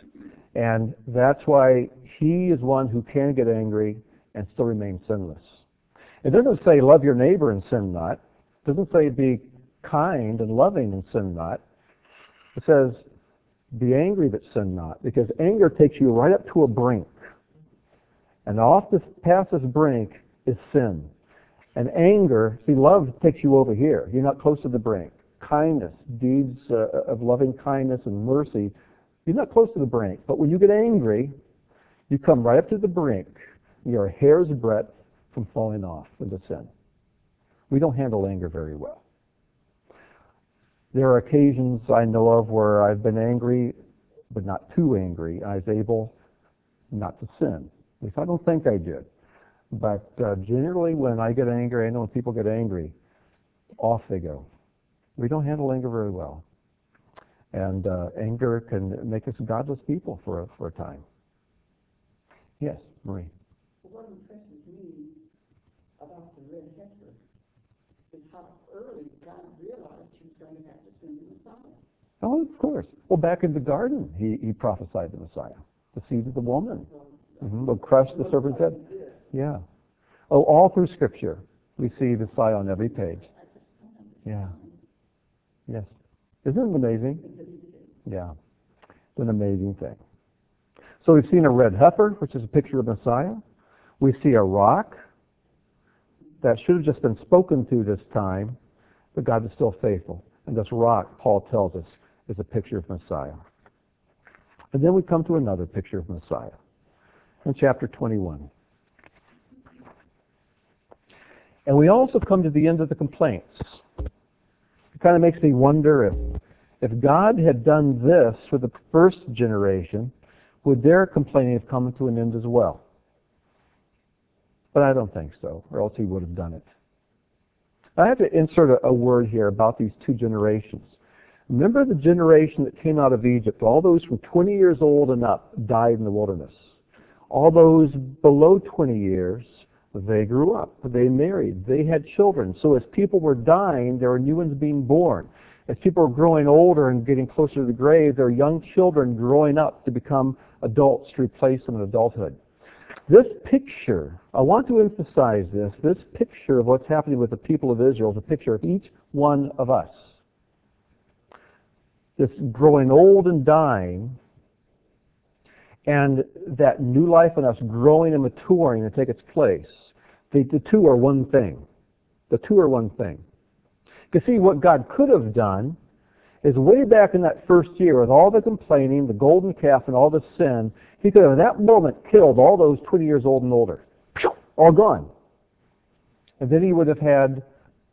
And that's why he is one who can get angry and still remain sinless. It doesn't say love your neighbor and sin not. It doesn't say be kind and loving and sin not. It says be angry but sin not, because anger takes you right up to a brink. And past this brink is sin. And anger, see, love takes you over here. You're not close to the brink. Kindness, deeds of loving kindness and mercy, you're not close to the brink. But when you get angry, you come right up to the brink. You're a hair's breadth from falling off into sin. We don't handle anger very well. There are occasions I know of where I've been angry, but not too angry. I was able not to sin. At least I don't think I did. But generally when I get angry, I know when people get angry, off they go. We don't handle anger very well. And anger can make us godless people for a time. Yes, Marie. What impresses me about the red heifer is how early God realized he was going to have to send the Messiah. Oh, of course. Well, back in the garden, he prophesied the Messiah. The seed of the woman will crush the serpent's head. Yeah. Oh, all through Scripture, we see the Messiah on every page. Yeah. Yes. Isn't it amazing? Yeah. It's an amazing thing. So we've seen a red heifer, which is a picture of Messiah. We see a rock that should have just been spoken to this time, but God is still faithful. And this rock, Paul tells us, is a picture of Messiah. And then we come to another picture of Messiah in chapter 21. And we also come to the end of the complaints. It kind of makes me wonder if God had done this for the first generation, would their complaining have come to an end as well? But I don't think so, or else he would have done it. I have to insert a word here about these two generations. Remember the generation that came out of Egypt, all those from 20 years old and up died in the wilderness. All those below 20 years, they grew up, they married, they had children. So as people were dying, there were new ones being born. As people were growing older and getting closer to the grave, there were young children growing up to become adults to replace them in adulthood. This picture, I want to emphasize this picture of what's happening with the people of Israel is a picture of each one of us. This growing old and dying, and that new life in us growing and maturing to take its place. The two are one thing. The two are one thing. You see, what God could have done is way back in that first year with all the complaining, the golden calf, and all the sin, he could have at that moment killed all those 20 years old and older. All gone. And then he would have had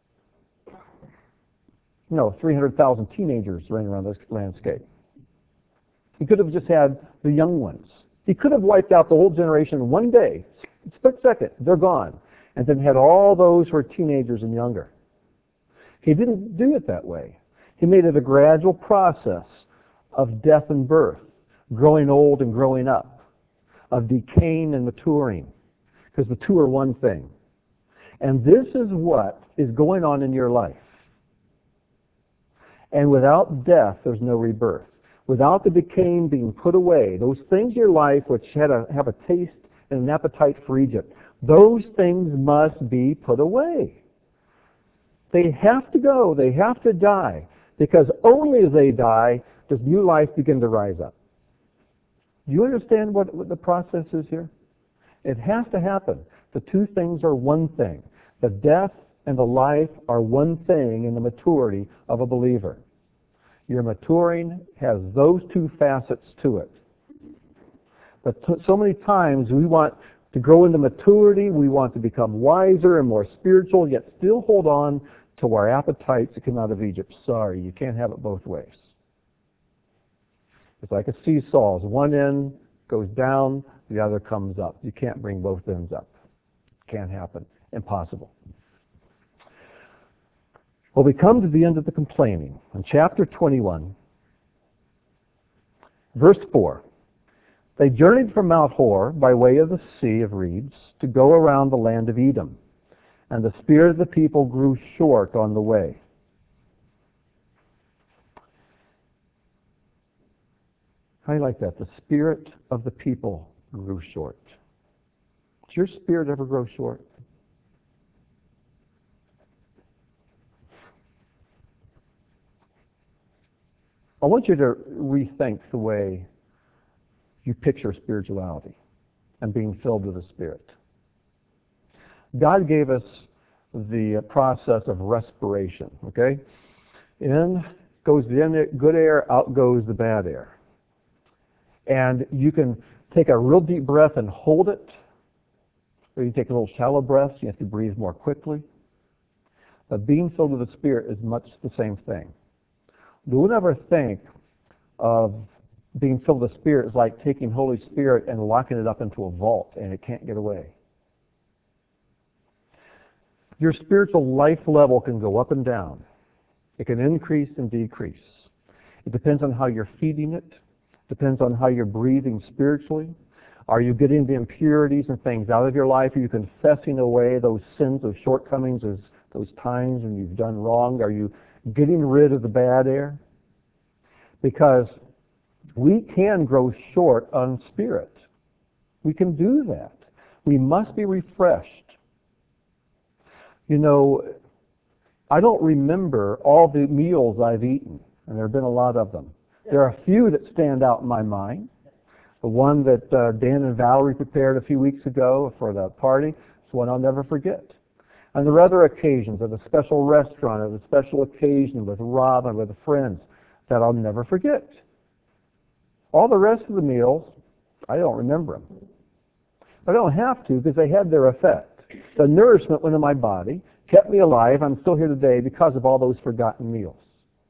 300,000 teenagers running around this landscape. He could have just had the young ones. He could have wiped out the whole generation in one day. Split second, they're gone. And then had all those who are teenagers and younger. He didn't do it that way. He made it a gradual process of death and birth, growing old and growing up, of decaying and maturing, because the two are one thing. And this is what is going on in your life. And without death, there's no rebirth. Without the decaying being put away, those things in your life which have a taste and an appetite for Egypt, those things must be put away. They have to go. They have to die. Because only as they die does new life begin to rise up. Do you understand what the process is here? It has to happen. The two things are one thing. The death and the life are one thing in the maturity of a believer. Your maturing has those two facets to it. But so many times we want to grow into maturity, we want to become wiser and more spiritual, yet still hold on to our appetites that come out of Egypt. Sorry, you can't have it both ways. It's like a seesaw. One end goes down, the other comes up. You can't bring both ends up. Can't happen. Impossible. Well, we come to the end of the complaining. In chapter 21, verse 4, they journeyed from Mount Hor by way of the Sea of Reeds to go around the land of Edom, and the spirit of the people grew short on the way. How do you like that? The spirit of the people grew short. Does your spirit ever grow short? I want you to rethink the way you picture spirituality and being filled with the Spirit. God gave us the process of respiration, okay? In goes the good air, out goes the bad air. And you can take a real deep breath and hold it, or you take a little shallow breath, you have to breathe more quickly. But being filled with the Spirit is much the same thing. Don't ever think of being filled with the Spirit as like taking Holy Spirit and locking it up into a vault and it can't get away. Your spiritual life level can go up and down. It can increase and decrease. It depends on how you're feeding it. It depends on how you're breathing spiritually. Are you getting the impurities and things out of your life? Are you confessing away those sins, those shortcomings, those times when you've done wrong? Are you getting rid of the bad air? Because we can grow short on spirit. We can do that. We must be refreshed. You know, I don't remember all the meals I've eaten, and there have been a lot of them. There are a few that stand out in my mind. The one that Dan and Valerie prepared a few weeks ago for the party is one I'll never forget. And there are other occasions at a special restaurant, at a special occasion with Rob and with friends that I'll never forget. All the rest of the meals, I don't remember them. I don't have to because they had their effect. The nourishment went in my body, kept me alive. I'm still here today because of all those forgotten meals.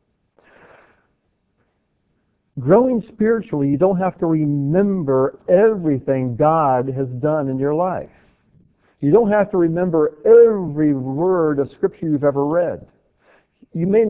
Growing spiritually, you don't have to remember everything God has done in your life. You don't have to remember every word of Scripture you've ever read. You may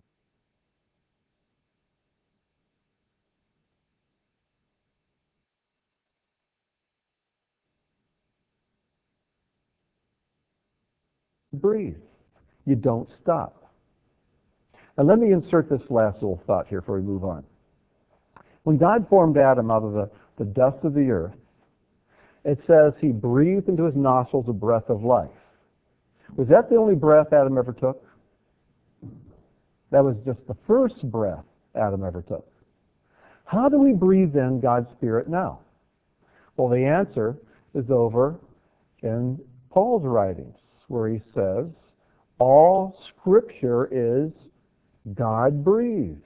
breathe. You don't stop. And let me insert this last little thought here before we move on. When God formed Adam out of the dust of the earth, it says he breathed into his nostrils a breath of life. Was that the only breath Adam ever took? That was just the first breath Adam ever took. How do we breathe in God's Spirit now? Well, the answer is over in Paul's writings, where he says, all Scripture is God-breathed.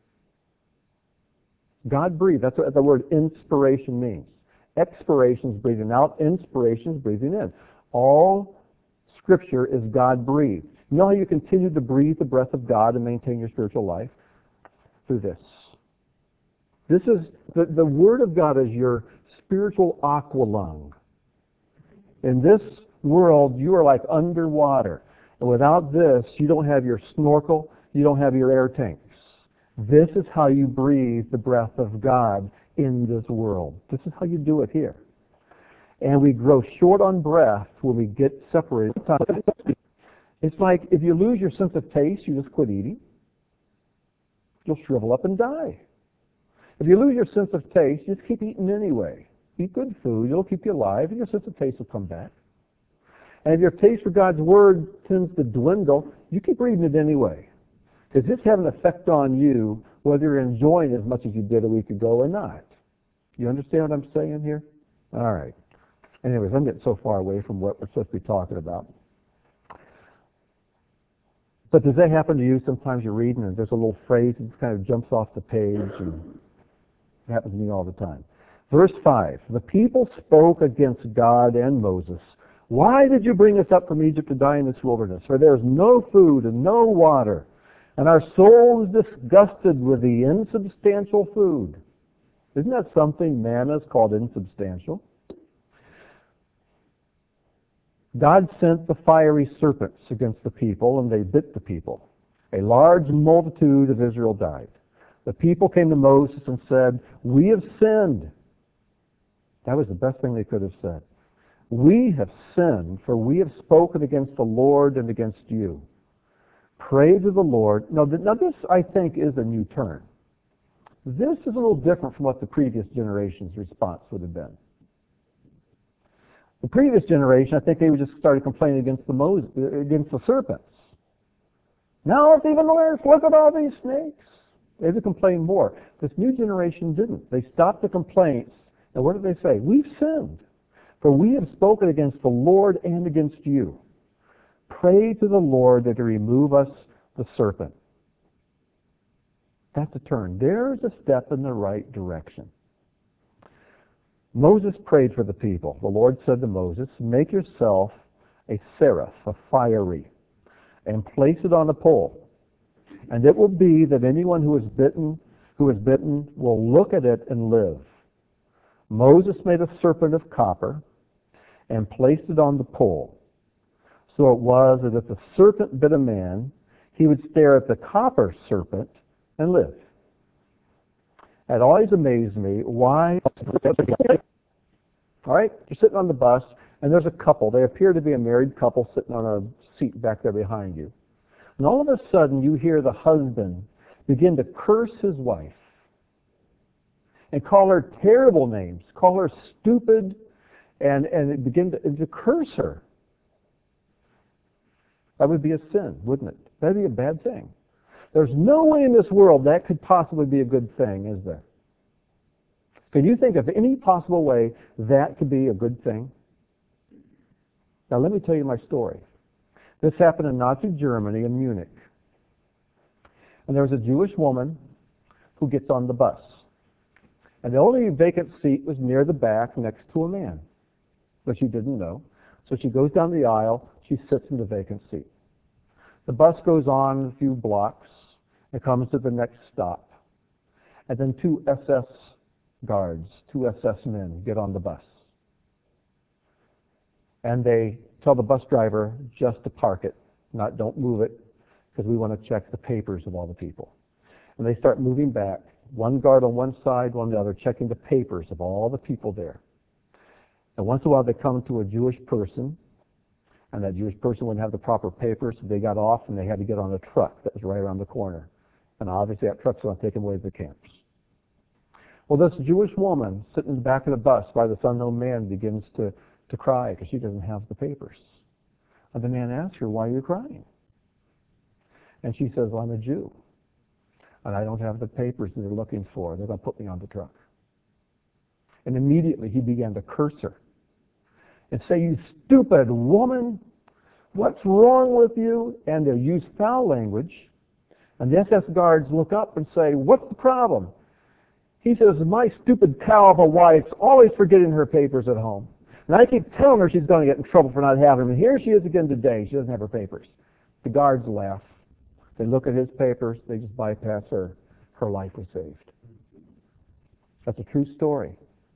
God-breathed. That's what the word inspiration means. Expiration is breathing out. Inspiration is breathing in. All Scripture is God-breathed. You know how you continue to breathe the breath of God and maintain your spiritual life? Through this. This is, the Word of God is your spiritual aqualung. In this world, you are like underwater. And without this, you don't have your snorkel, you don't have your air tanks. This is how you breathe the breath of God in this world. This is how you do it here. And we grow short on breath when we get separated. It's like if you lose your sense of taste, you just quit eating. You'll shrivel up and die. If you lose your sense of taste, you just keep eating anyway. Eat good food, it'll keep you alive, and your sense of taste will come back. And if your taste for God's Word tends to dwindle, you keep reading it anyway. Because this has an effect on you whether you're enjoying it as much as you did a week ago or not. You understand what I'm saying here? All right. Anyways, I'm getting so far away from what we're supposed to be talking about. But does that happen to you? Sometimes you're reading and there's a little phrase that kind of jumps off the page, and it happens to me all the time. Verse 5, the people spoke against God and Moses. Why did you bring us up from Egypt to die in this wilderness? For there is no food and no water, and our soul is disgusted with the insubstantial food. Isn't that something? Manna is called insubstantial. God sent the fiery serpents against the people, and they bit the people. A large multitude of Israel died. The people came to Moses and said, we have sinned. That was the best thing they could have said. We have sinned, for we have spoken against the Lord and against you. Pray to the Lord. Now this, I think, is a new turn. This is a little different from what the previous generation's response would have been. The previous generation, I think they would just started complaining against the serpents. Now it's even worse. Look at all these snakes. They would complain more. This new generation didn't. They stopped the complaints. And what did they say? We've sinned, for we have spoken against the Lord and against you. Pray to the Lord that He remove us the serpent. That's a turn. There's a step in the right direction. Moses prayed for the people. The Lord said to Moses, make yourself a seraph, a fiery, and place it on a pole. And it will be that anyone who is bitten will look at it and live. Moses made a serpent of copper and placed it on the pole. So it was that if the serpent bit a man, he would stare at the copper serpent and live. It always amazed me why. All right, you're sitting on the bus, and there's a couple. They appear to be a married couple sitting on a seat back there behind you. And all of a sudden, you hear the husband begin to curse his wife and call her terrible names, call her stupid, and begin to curse her. That would be a sin, wouldn't it? That would be a bad thing. There's no way in this world that could possibly be a good thing, is there? Can you think of any possible way that could be a good thing? Now let me tell you my story. This happened in Nazi Germany in Munich. And there was a Jewish woman who gets on the bus. And the only vacant seat was near the back next to a man. But she didn't know. So she goes down the aisle, she sits in the vacant seat. The bus goes on a few blocks and comes to the next stop. And then two SS guards, two SS men get on the bus. And they tell the bus driver just to park it, don't move it, because we want to check the papers of all the people. And they start moving back, one guard on one side, one on the other, checking the papers of all the people there. And once in a while they come to a Jewish person, and that Jewish person wouldn't have the proper papers, so they got off and they had to get on a truck that was right around the corner. And obviously that truck's going to take them away to the camps. Well, this Jewish woman sitting in the back of the bus by this unknown man begins to cry because she doesn't have the papers. And the man asks her, why are you crying? And she says, well, I'm a Jew. And I don't have the papers that they're looking for. They're going to put me on the truck. And immediately he began to curse her and say, you stupid woman, what's wrong with you? And they use foul language. And the SS guards look up and say, what's the problem? He says, my stupid cow of a wife's always forgetting her papers at home. And I keep telling her she's going to get in trouble for not having them. And here she is again today. She doesn't have her papers. The guards laugh. They look at his papers. They just bypass her. Her life was saved. That's a true story.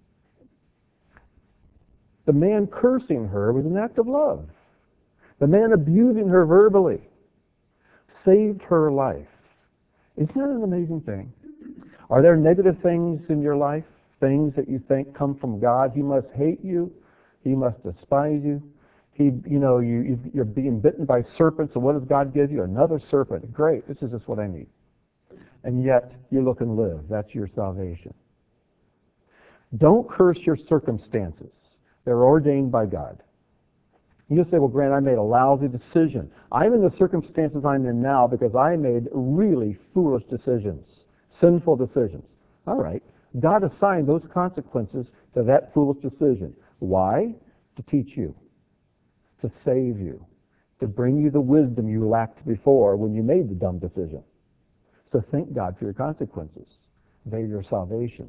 The man cursing her was an act of love. The man abusing her verbally saved her life. Isn't that an amazing thing? Are there negative things in your life? Things that you think come from God? He must hate you. He must despise you. You're being bitten by serpents, and what does God give you? Another serpent. Great, this is just what I need. And yet, you look and live. That's your salvation. Don't curse your circumstances. They're ordained by God. You say, well, Grant, I made a lousy decision. I'm in the circumstances I'm in now because I made really foolish decisions, sinful decisions. All right. God assigned those consequences to that foolish decision. Why? To teach you, to save you, to bring you the wisdom you lacked before when you made the dumb decision. So thank God for your consequences. They're your salvation.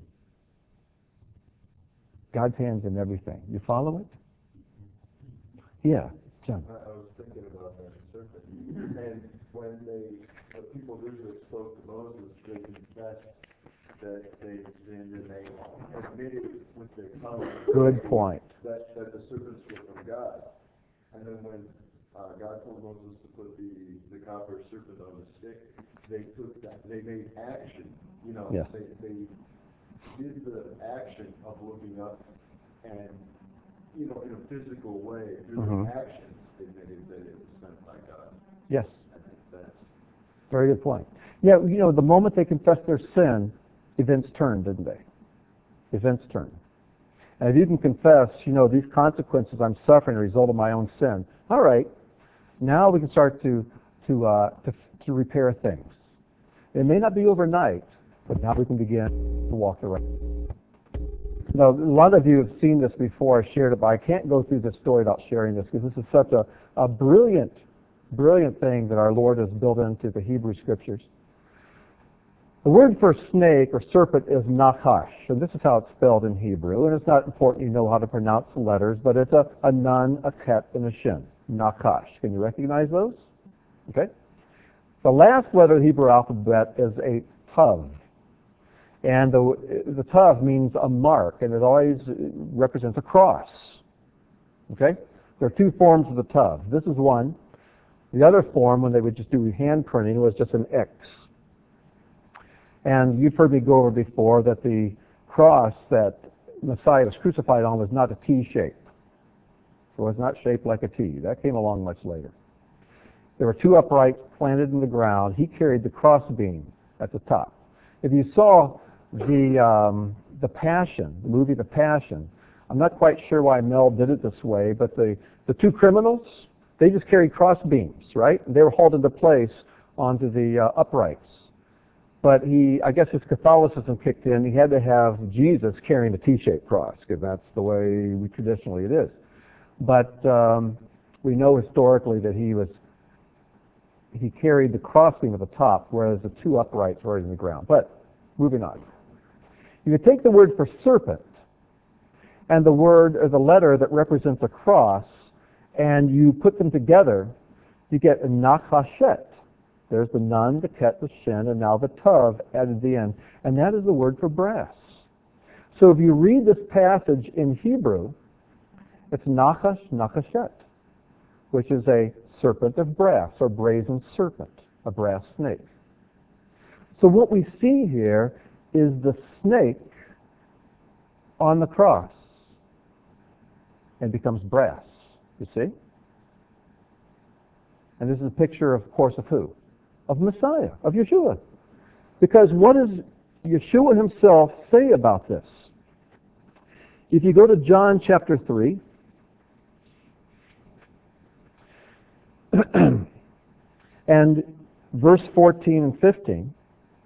God's hands in everything. You follow it? Yeah, John. I was thinking about that serpent. And when the people of Israel spoke to Moses, they confessed that they sinned and they admitted with their tongue. Good point. That the serpents were from God. And then when God told Moses to put the copper serpent on the stick, they took that. They made action. Yes. They did the action of looking up and, in a physical way, through the actions, admitted that it was sent by God. Yes. I think that's very good point. Yeah, the moment they confess their sin, events turned, didn't they? Events turned. And if you can confess, these consequences I'm suffering are a result of my own sin. All right, now we can start to repair things. It may not be overnight, but now we can begin to walk the right. Now, a lot of you have seen this before. I shared it, but I can't go through this story without sharing this because this is such a brilliant thing that our Lord has built into the Hebrew Scriptures. The word for snake or serpent is nachash, and this is how it's spelled in Hebrew. And it's not important you know how to pronounce the letters, but it's a nun, a ket, and a shin. Nachash. Can you recognize those? Okay. The last letter of the Hebrew alphabet is a tav. And the tav means a mark, and it always represents a cross. Okay? There are two forms of the tav. This is one. The other form, when they would just do hand printing, was just an X. And you've heard me go over before that the cross that Messiah was crucified on was not a T shape. It was not shaped like a T. That came along much later. There were two uprights planted in the ground. He carried the crossbeam at the top. If you saw the Passion, the movie The Passion, I'm not quite sure why Mel did it this way, but the two criminals, they just carried crossbeams, right? They were hauled into place onto the uprights. But I guess his Catholicism kicked in. He had to have Jesus carrying the T-shaped cross, because that's the way traditionally it is. But we know historically that he carried the crossbeam at the top, whereas the two uprights were in the ground. But moving on. You can take the word for serpent and the word or the letter that represents a cross, and you put them together, you get a nachashet. There's the nun, the ket, the shin, and now the tav added at the end. And that is the word for brass. So if you read this passage in Hebrew, it's nachash, nachashet, which is a serpent of brass, or brazen serpent, a brass snake. So what we see here is the snake on the cross and becomes brass, you see? And this is a picture, of course, of who? Of Messiah, of Yeshua. Because what does Yeshua himself say about this? If you go to John chapter 3, and verse 14 and 15,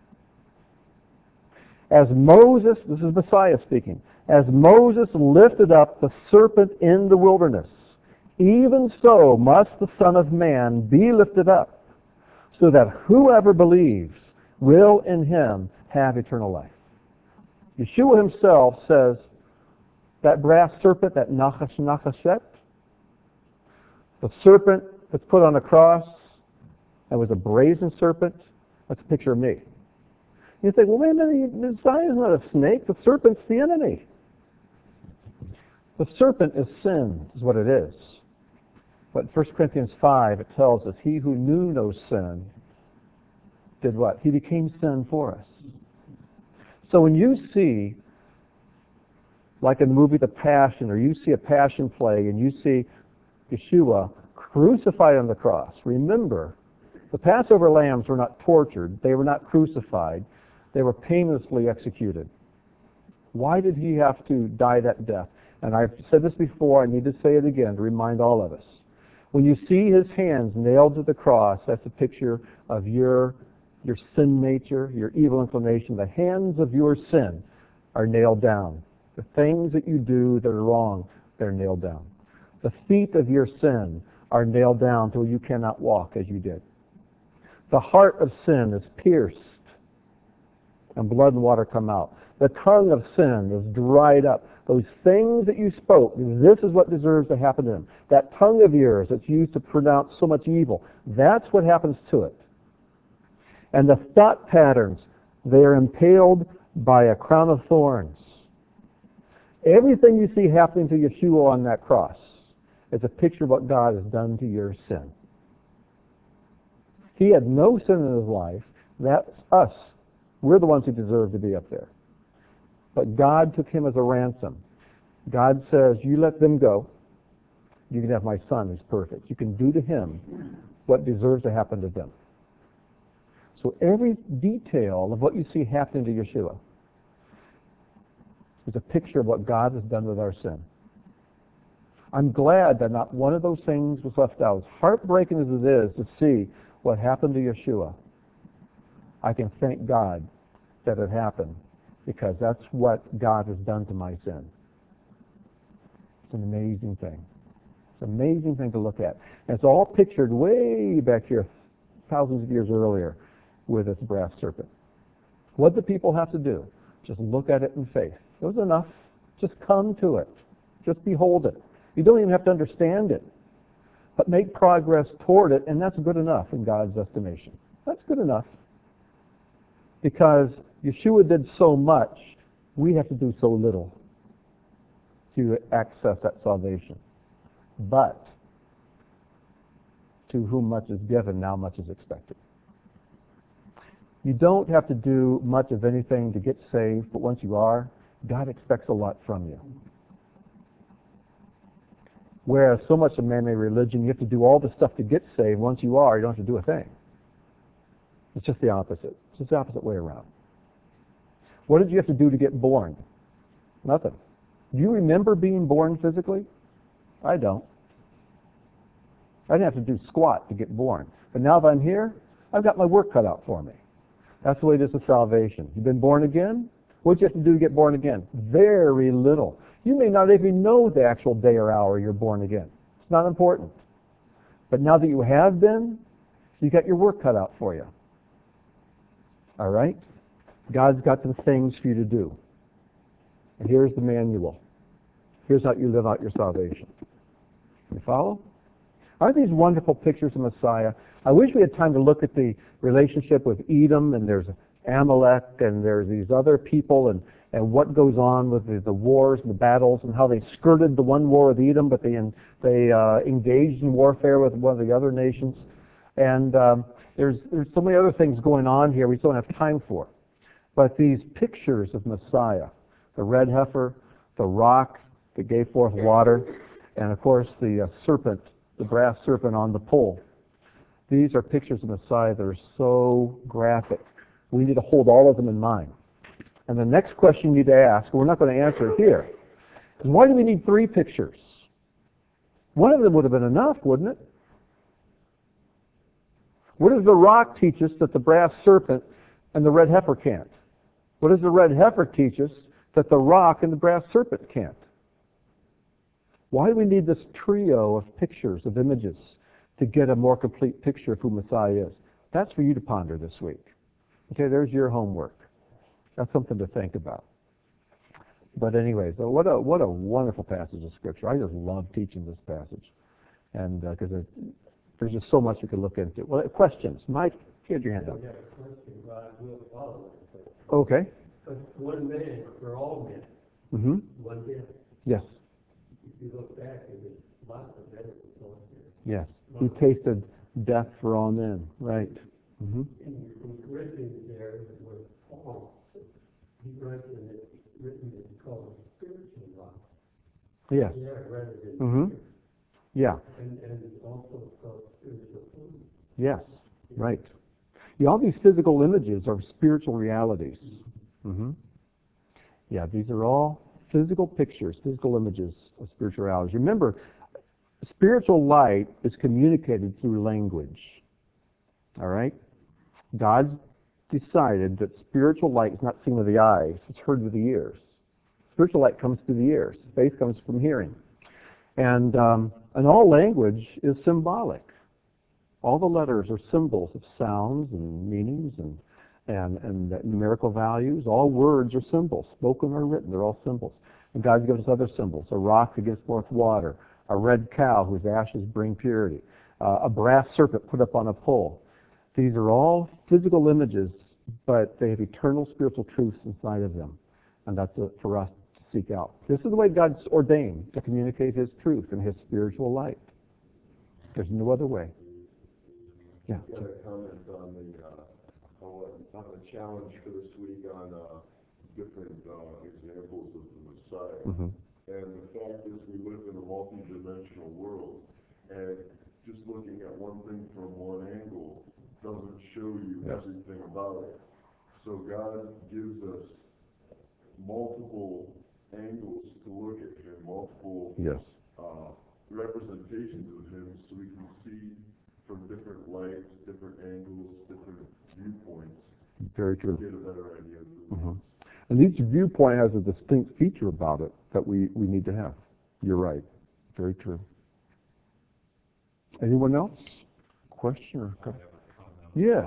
as Moses, this is Messiah speaking, as Moses lifted up the serpent in the wilderness, even so must the Son of Man be lifted up, so that whoever believes will in him have eternal life. Yeshua himself says that brass serpent, that nachashet, the serpent that's put on the cross, that was a brazen serpent, that's a picture of me. You think, well, wait a minute, Messiah is not a snake. The serpent's the enemy. The serpent is sin, is what it is. But in 1 Corinthians 5, it tells us, he who knew no sin did what? He became sin for us. So when you see, like in the movie The Passion, or you see a Passion play, and you see Yeshua crucified on the cross, remember, the Passover lambs were not tortured. They were not crucified. They were painlessly executed. Why did he have to die that death? And I've said this before, I need to say it again to remind all of us. When you see his hands nailed to the cross, that's a picture of your sin nature, your evil inclination. The hands of your sin are nailed down. The things that you do that are wrong, they're nailed down. The feet of your sin are nailed down till you cannot walk as you did. The heart of sin is pierced, and blood and water come out. The tongue of sin is dried up. Those things that you spoke, this is what deserves to happen to them. That tongue of yours that's used to pronounce so much evil, that's what happens to it. And the thought patterns, they are impaled by a crown of thorns. Everything you see happening to Yeshua on that cross is a picture of what God has done to your sin. He had no sin in his life. That's us. We're the ones who deserve to be up there. But God took him as a ransom. God says, you let them go. You can have my son who's perfect. You can do to him what deserves to happen to them. So every detail of what you see happening to Yeshua is a picture of what God has done with our sin. I'm glad that not one of those things was left out. As heartbreaking as it is to see what happened to Yeshua, I can thank God that it happened, because that's what God has done to my sin. It's an amazing thing. It's an amazing thing to look at. And it's all pictured way back here, thousands of years earlier, with this brass serpent. What do people have to do? Just look at it in faith. It was enough. Just come to it. Just behold it. You don't even have to understand it. But make progress toward it, and that's good enough in God's estimation. That's good enough. Because Yeshua did so much, we have to do so little to access that salvation. But to whom much is given, now much is expected. You don't have to do much of anything to get saved, but once you are, God expects a lot from you. Whereas so much of man-made religion, you have to do all the stuff to get saved. Once you are, you don't have to do a thing. It's just the opposite. It's just the opposite way around. What did you have to do to get born? Nothing. Do you remember being born physically? I don't. I didn't have to do squat to get born. But now that I'm here, I've got my work cut out for me. That's the way it is with salvation. You've been born again? What do you have to do to get born again? Very little. You may not even know the actual day or hour you're born again. It's not important. But now that you have been, you got your work cut out for you. All right? God's got some things for you to do. And here's the manual. Here's how you live out your salvation. You follow? Aren't these wonderful pictures of Messiah? I wish we had time to look at the relationship with Edom, and there's Amalek, and there's these other people, and what goes on with the wars and the battles, and how they skirted the one war with Edom, but they engaged in warfare with one of the other nations. And there's so many other things going on here we don't have time for. But these pictures of Messiah, the red heifer, the rock that gave forth water, and of course the serpent, the brass serpent on the pole. These are pictures of Messiah that are so graphic. We need to hold all of them in mind. And the next question you need to ask, and we're not going to answer it here, is why do we need 3 pictures? One of them would have been enough, wouldn't it? What does the rock teach us that the brass serpent and the red heifer can't? What does the red heifer teach us that the rock and the brass serpent can't? Why do we need this trio of pictures, of images, to get a more complete picture of who Messiah is? That's for you to ponder this week. Okay, there's your homework. That's something to think about. But anyway, so what a wonderful passage of Scripture. I just love teaching this passage. And because there's just so much we could look into. Well, questions? Mike, get your hand up. Yeah, question, God will follow it. Okay. But one man for all men. Mm-hmm. One man. Yes. If you look back, it was lots of benefits on here. Yes. He tasted death for all men. Right. Mm-hmm. In Corinthians there, where Paul, he writes in it, written it's called a spiritual rock. Yes. Yeah, rather than Mm-hmm. Yeah. and also it's called spiritual food. Yes. Right. Yeah, all these physical images are spiritual realities. Mm-hmm. Yeah, these are all physical pictures, physical images of spiritual realities. Remember, spiritual light is communicated through language. All right? God decided that spiritual light is not seen with the eyes, it's heard with the ears. Spiritual light comes through the ears. Faith comes from hearing. And all language is symbolic. All the letters are symbols of sounds and meanings and numerical values. All words are symbols, spoken or written. They're all symbols. And God gives us other symbols. A rock that gives forth water. A red cow whose ashes bring purity. A brass serpent put up on a pole. These are all physical images, but they have eternal spiritual truths inside of them. And that's for us to seek out. This is the way God's ordained to communicate His truth and His spiritual light. There's no other way. Yeah. Got a comment on the challenge for this week on different examples of the Messiah. Mm-hmm. And the fact is we live in a multi-dimensional world, and just looking at one thing from one angle doesn't show you everything about it. So God gives us multiple angles to look at him, multiple Yes. representations of him, so we can see from different lights, different angles, different viewpoints, Very true. get a better idea of who he is. And each viewpoint has a distinct feature about it that we need to have. You're right. Very true. Anyone else? Question or comment? Yes.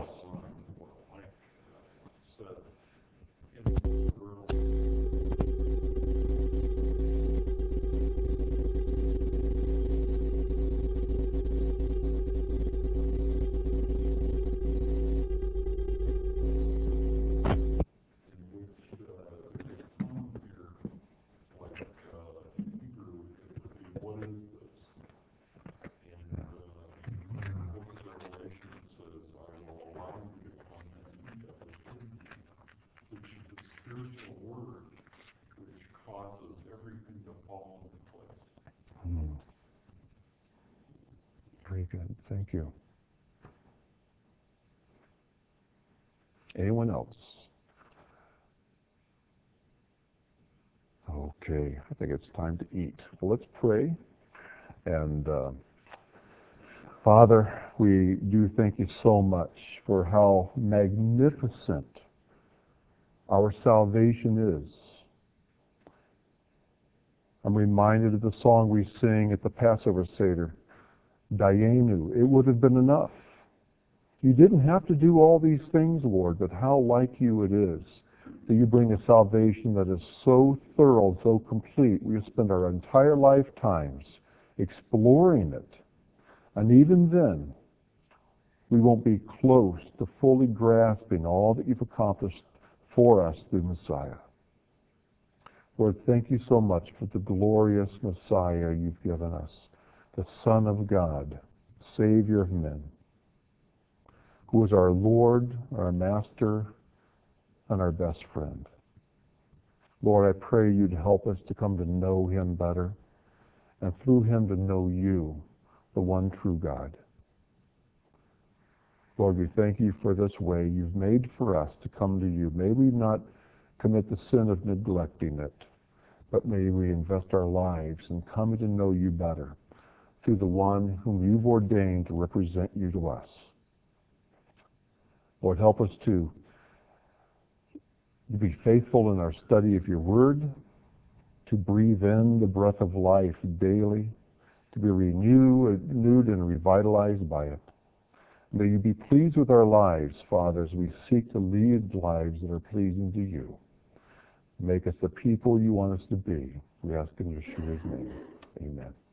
Very good. Thank you. Anyone else? Okay, I think it's time to eat. Well, let's pray. And Father, we do thank you so much for how magnificent our salvation is. I'm reminded of the song we sing at the Passover Seder, Dayenu. It would have been enough. You didn't have to do all these things, Lord, but how like you it is that you bring a salvation that is so thorough, so complete. We have spent our entire lifetimes exploring it. And even then, we won't be close to fully grasping all that you've accomplished for us through Messiah. Lord, thank you so much for the glorious Messiah you've given us, the Son of God, Savior of men, who is our Lord, our Master, and our best friend. Lord, I pray you'd help us to come to know him better, and through him to know you, the one true God. Lord, we thank you for this way you've made for us to come to you. May we not commit the sin of neglecting it, but may we invest our lives in coming to know you better through the one whom you've ordained to represent you to us. Lord, help us to be faithful in our study of your word, to breathe in the breath of life daily, to be renewed and revitalized by it. May you be pleased with our lives, Father, as we seek to lead lives that are pleasing to you. Make us the people you want us to be. We ask in Yeshua's name. Amen.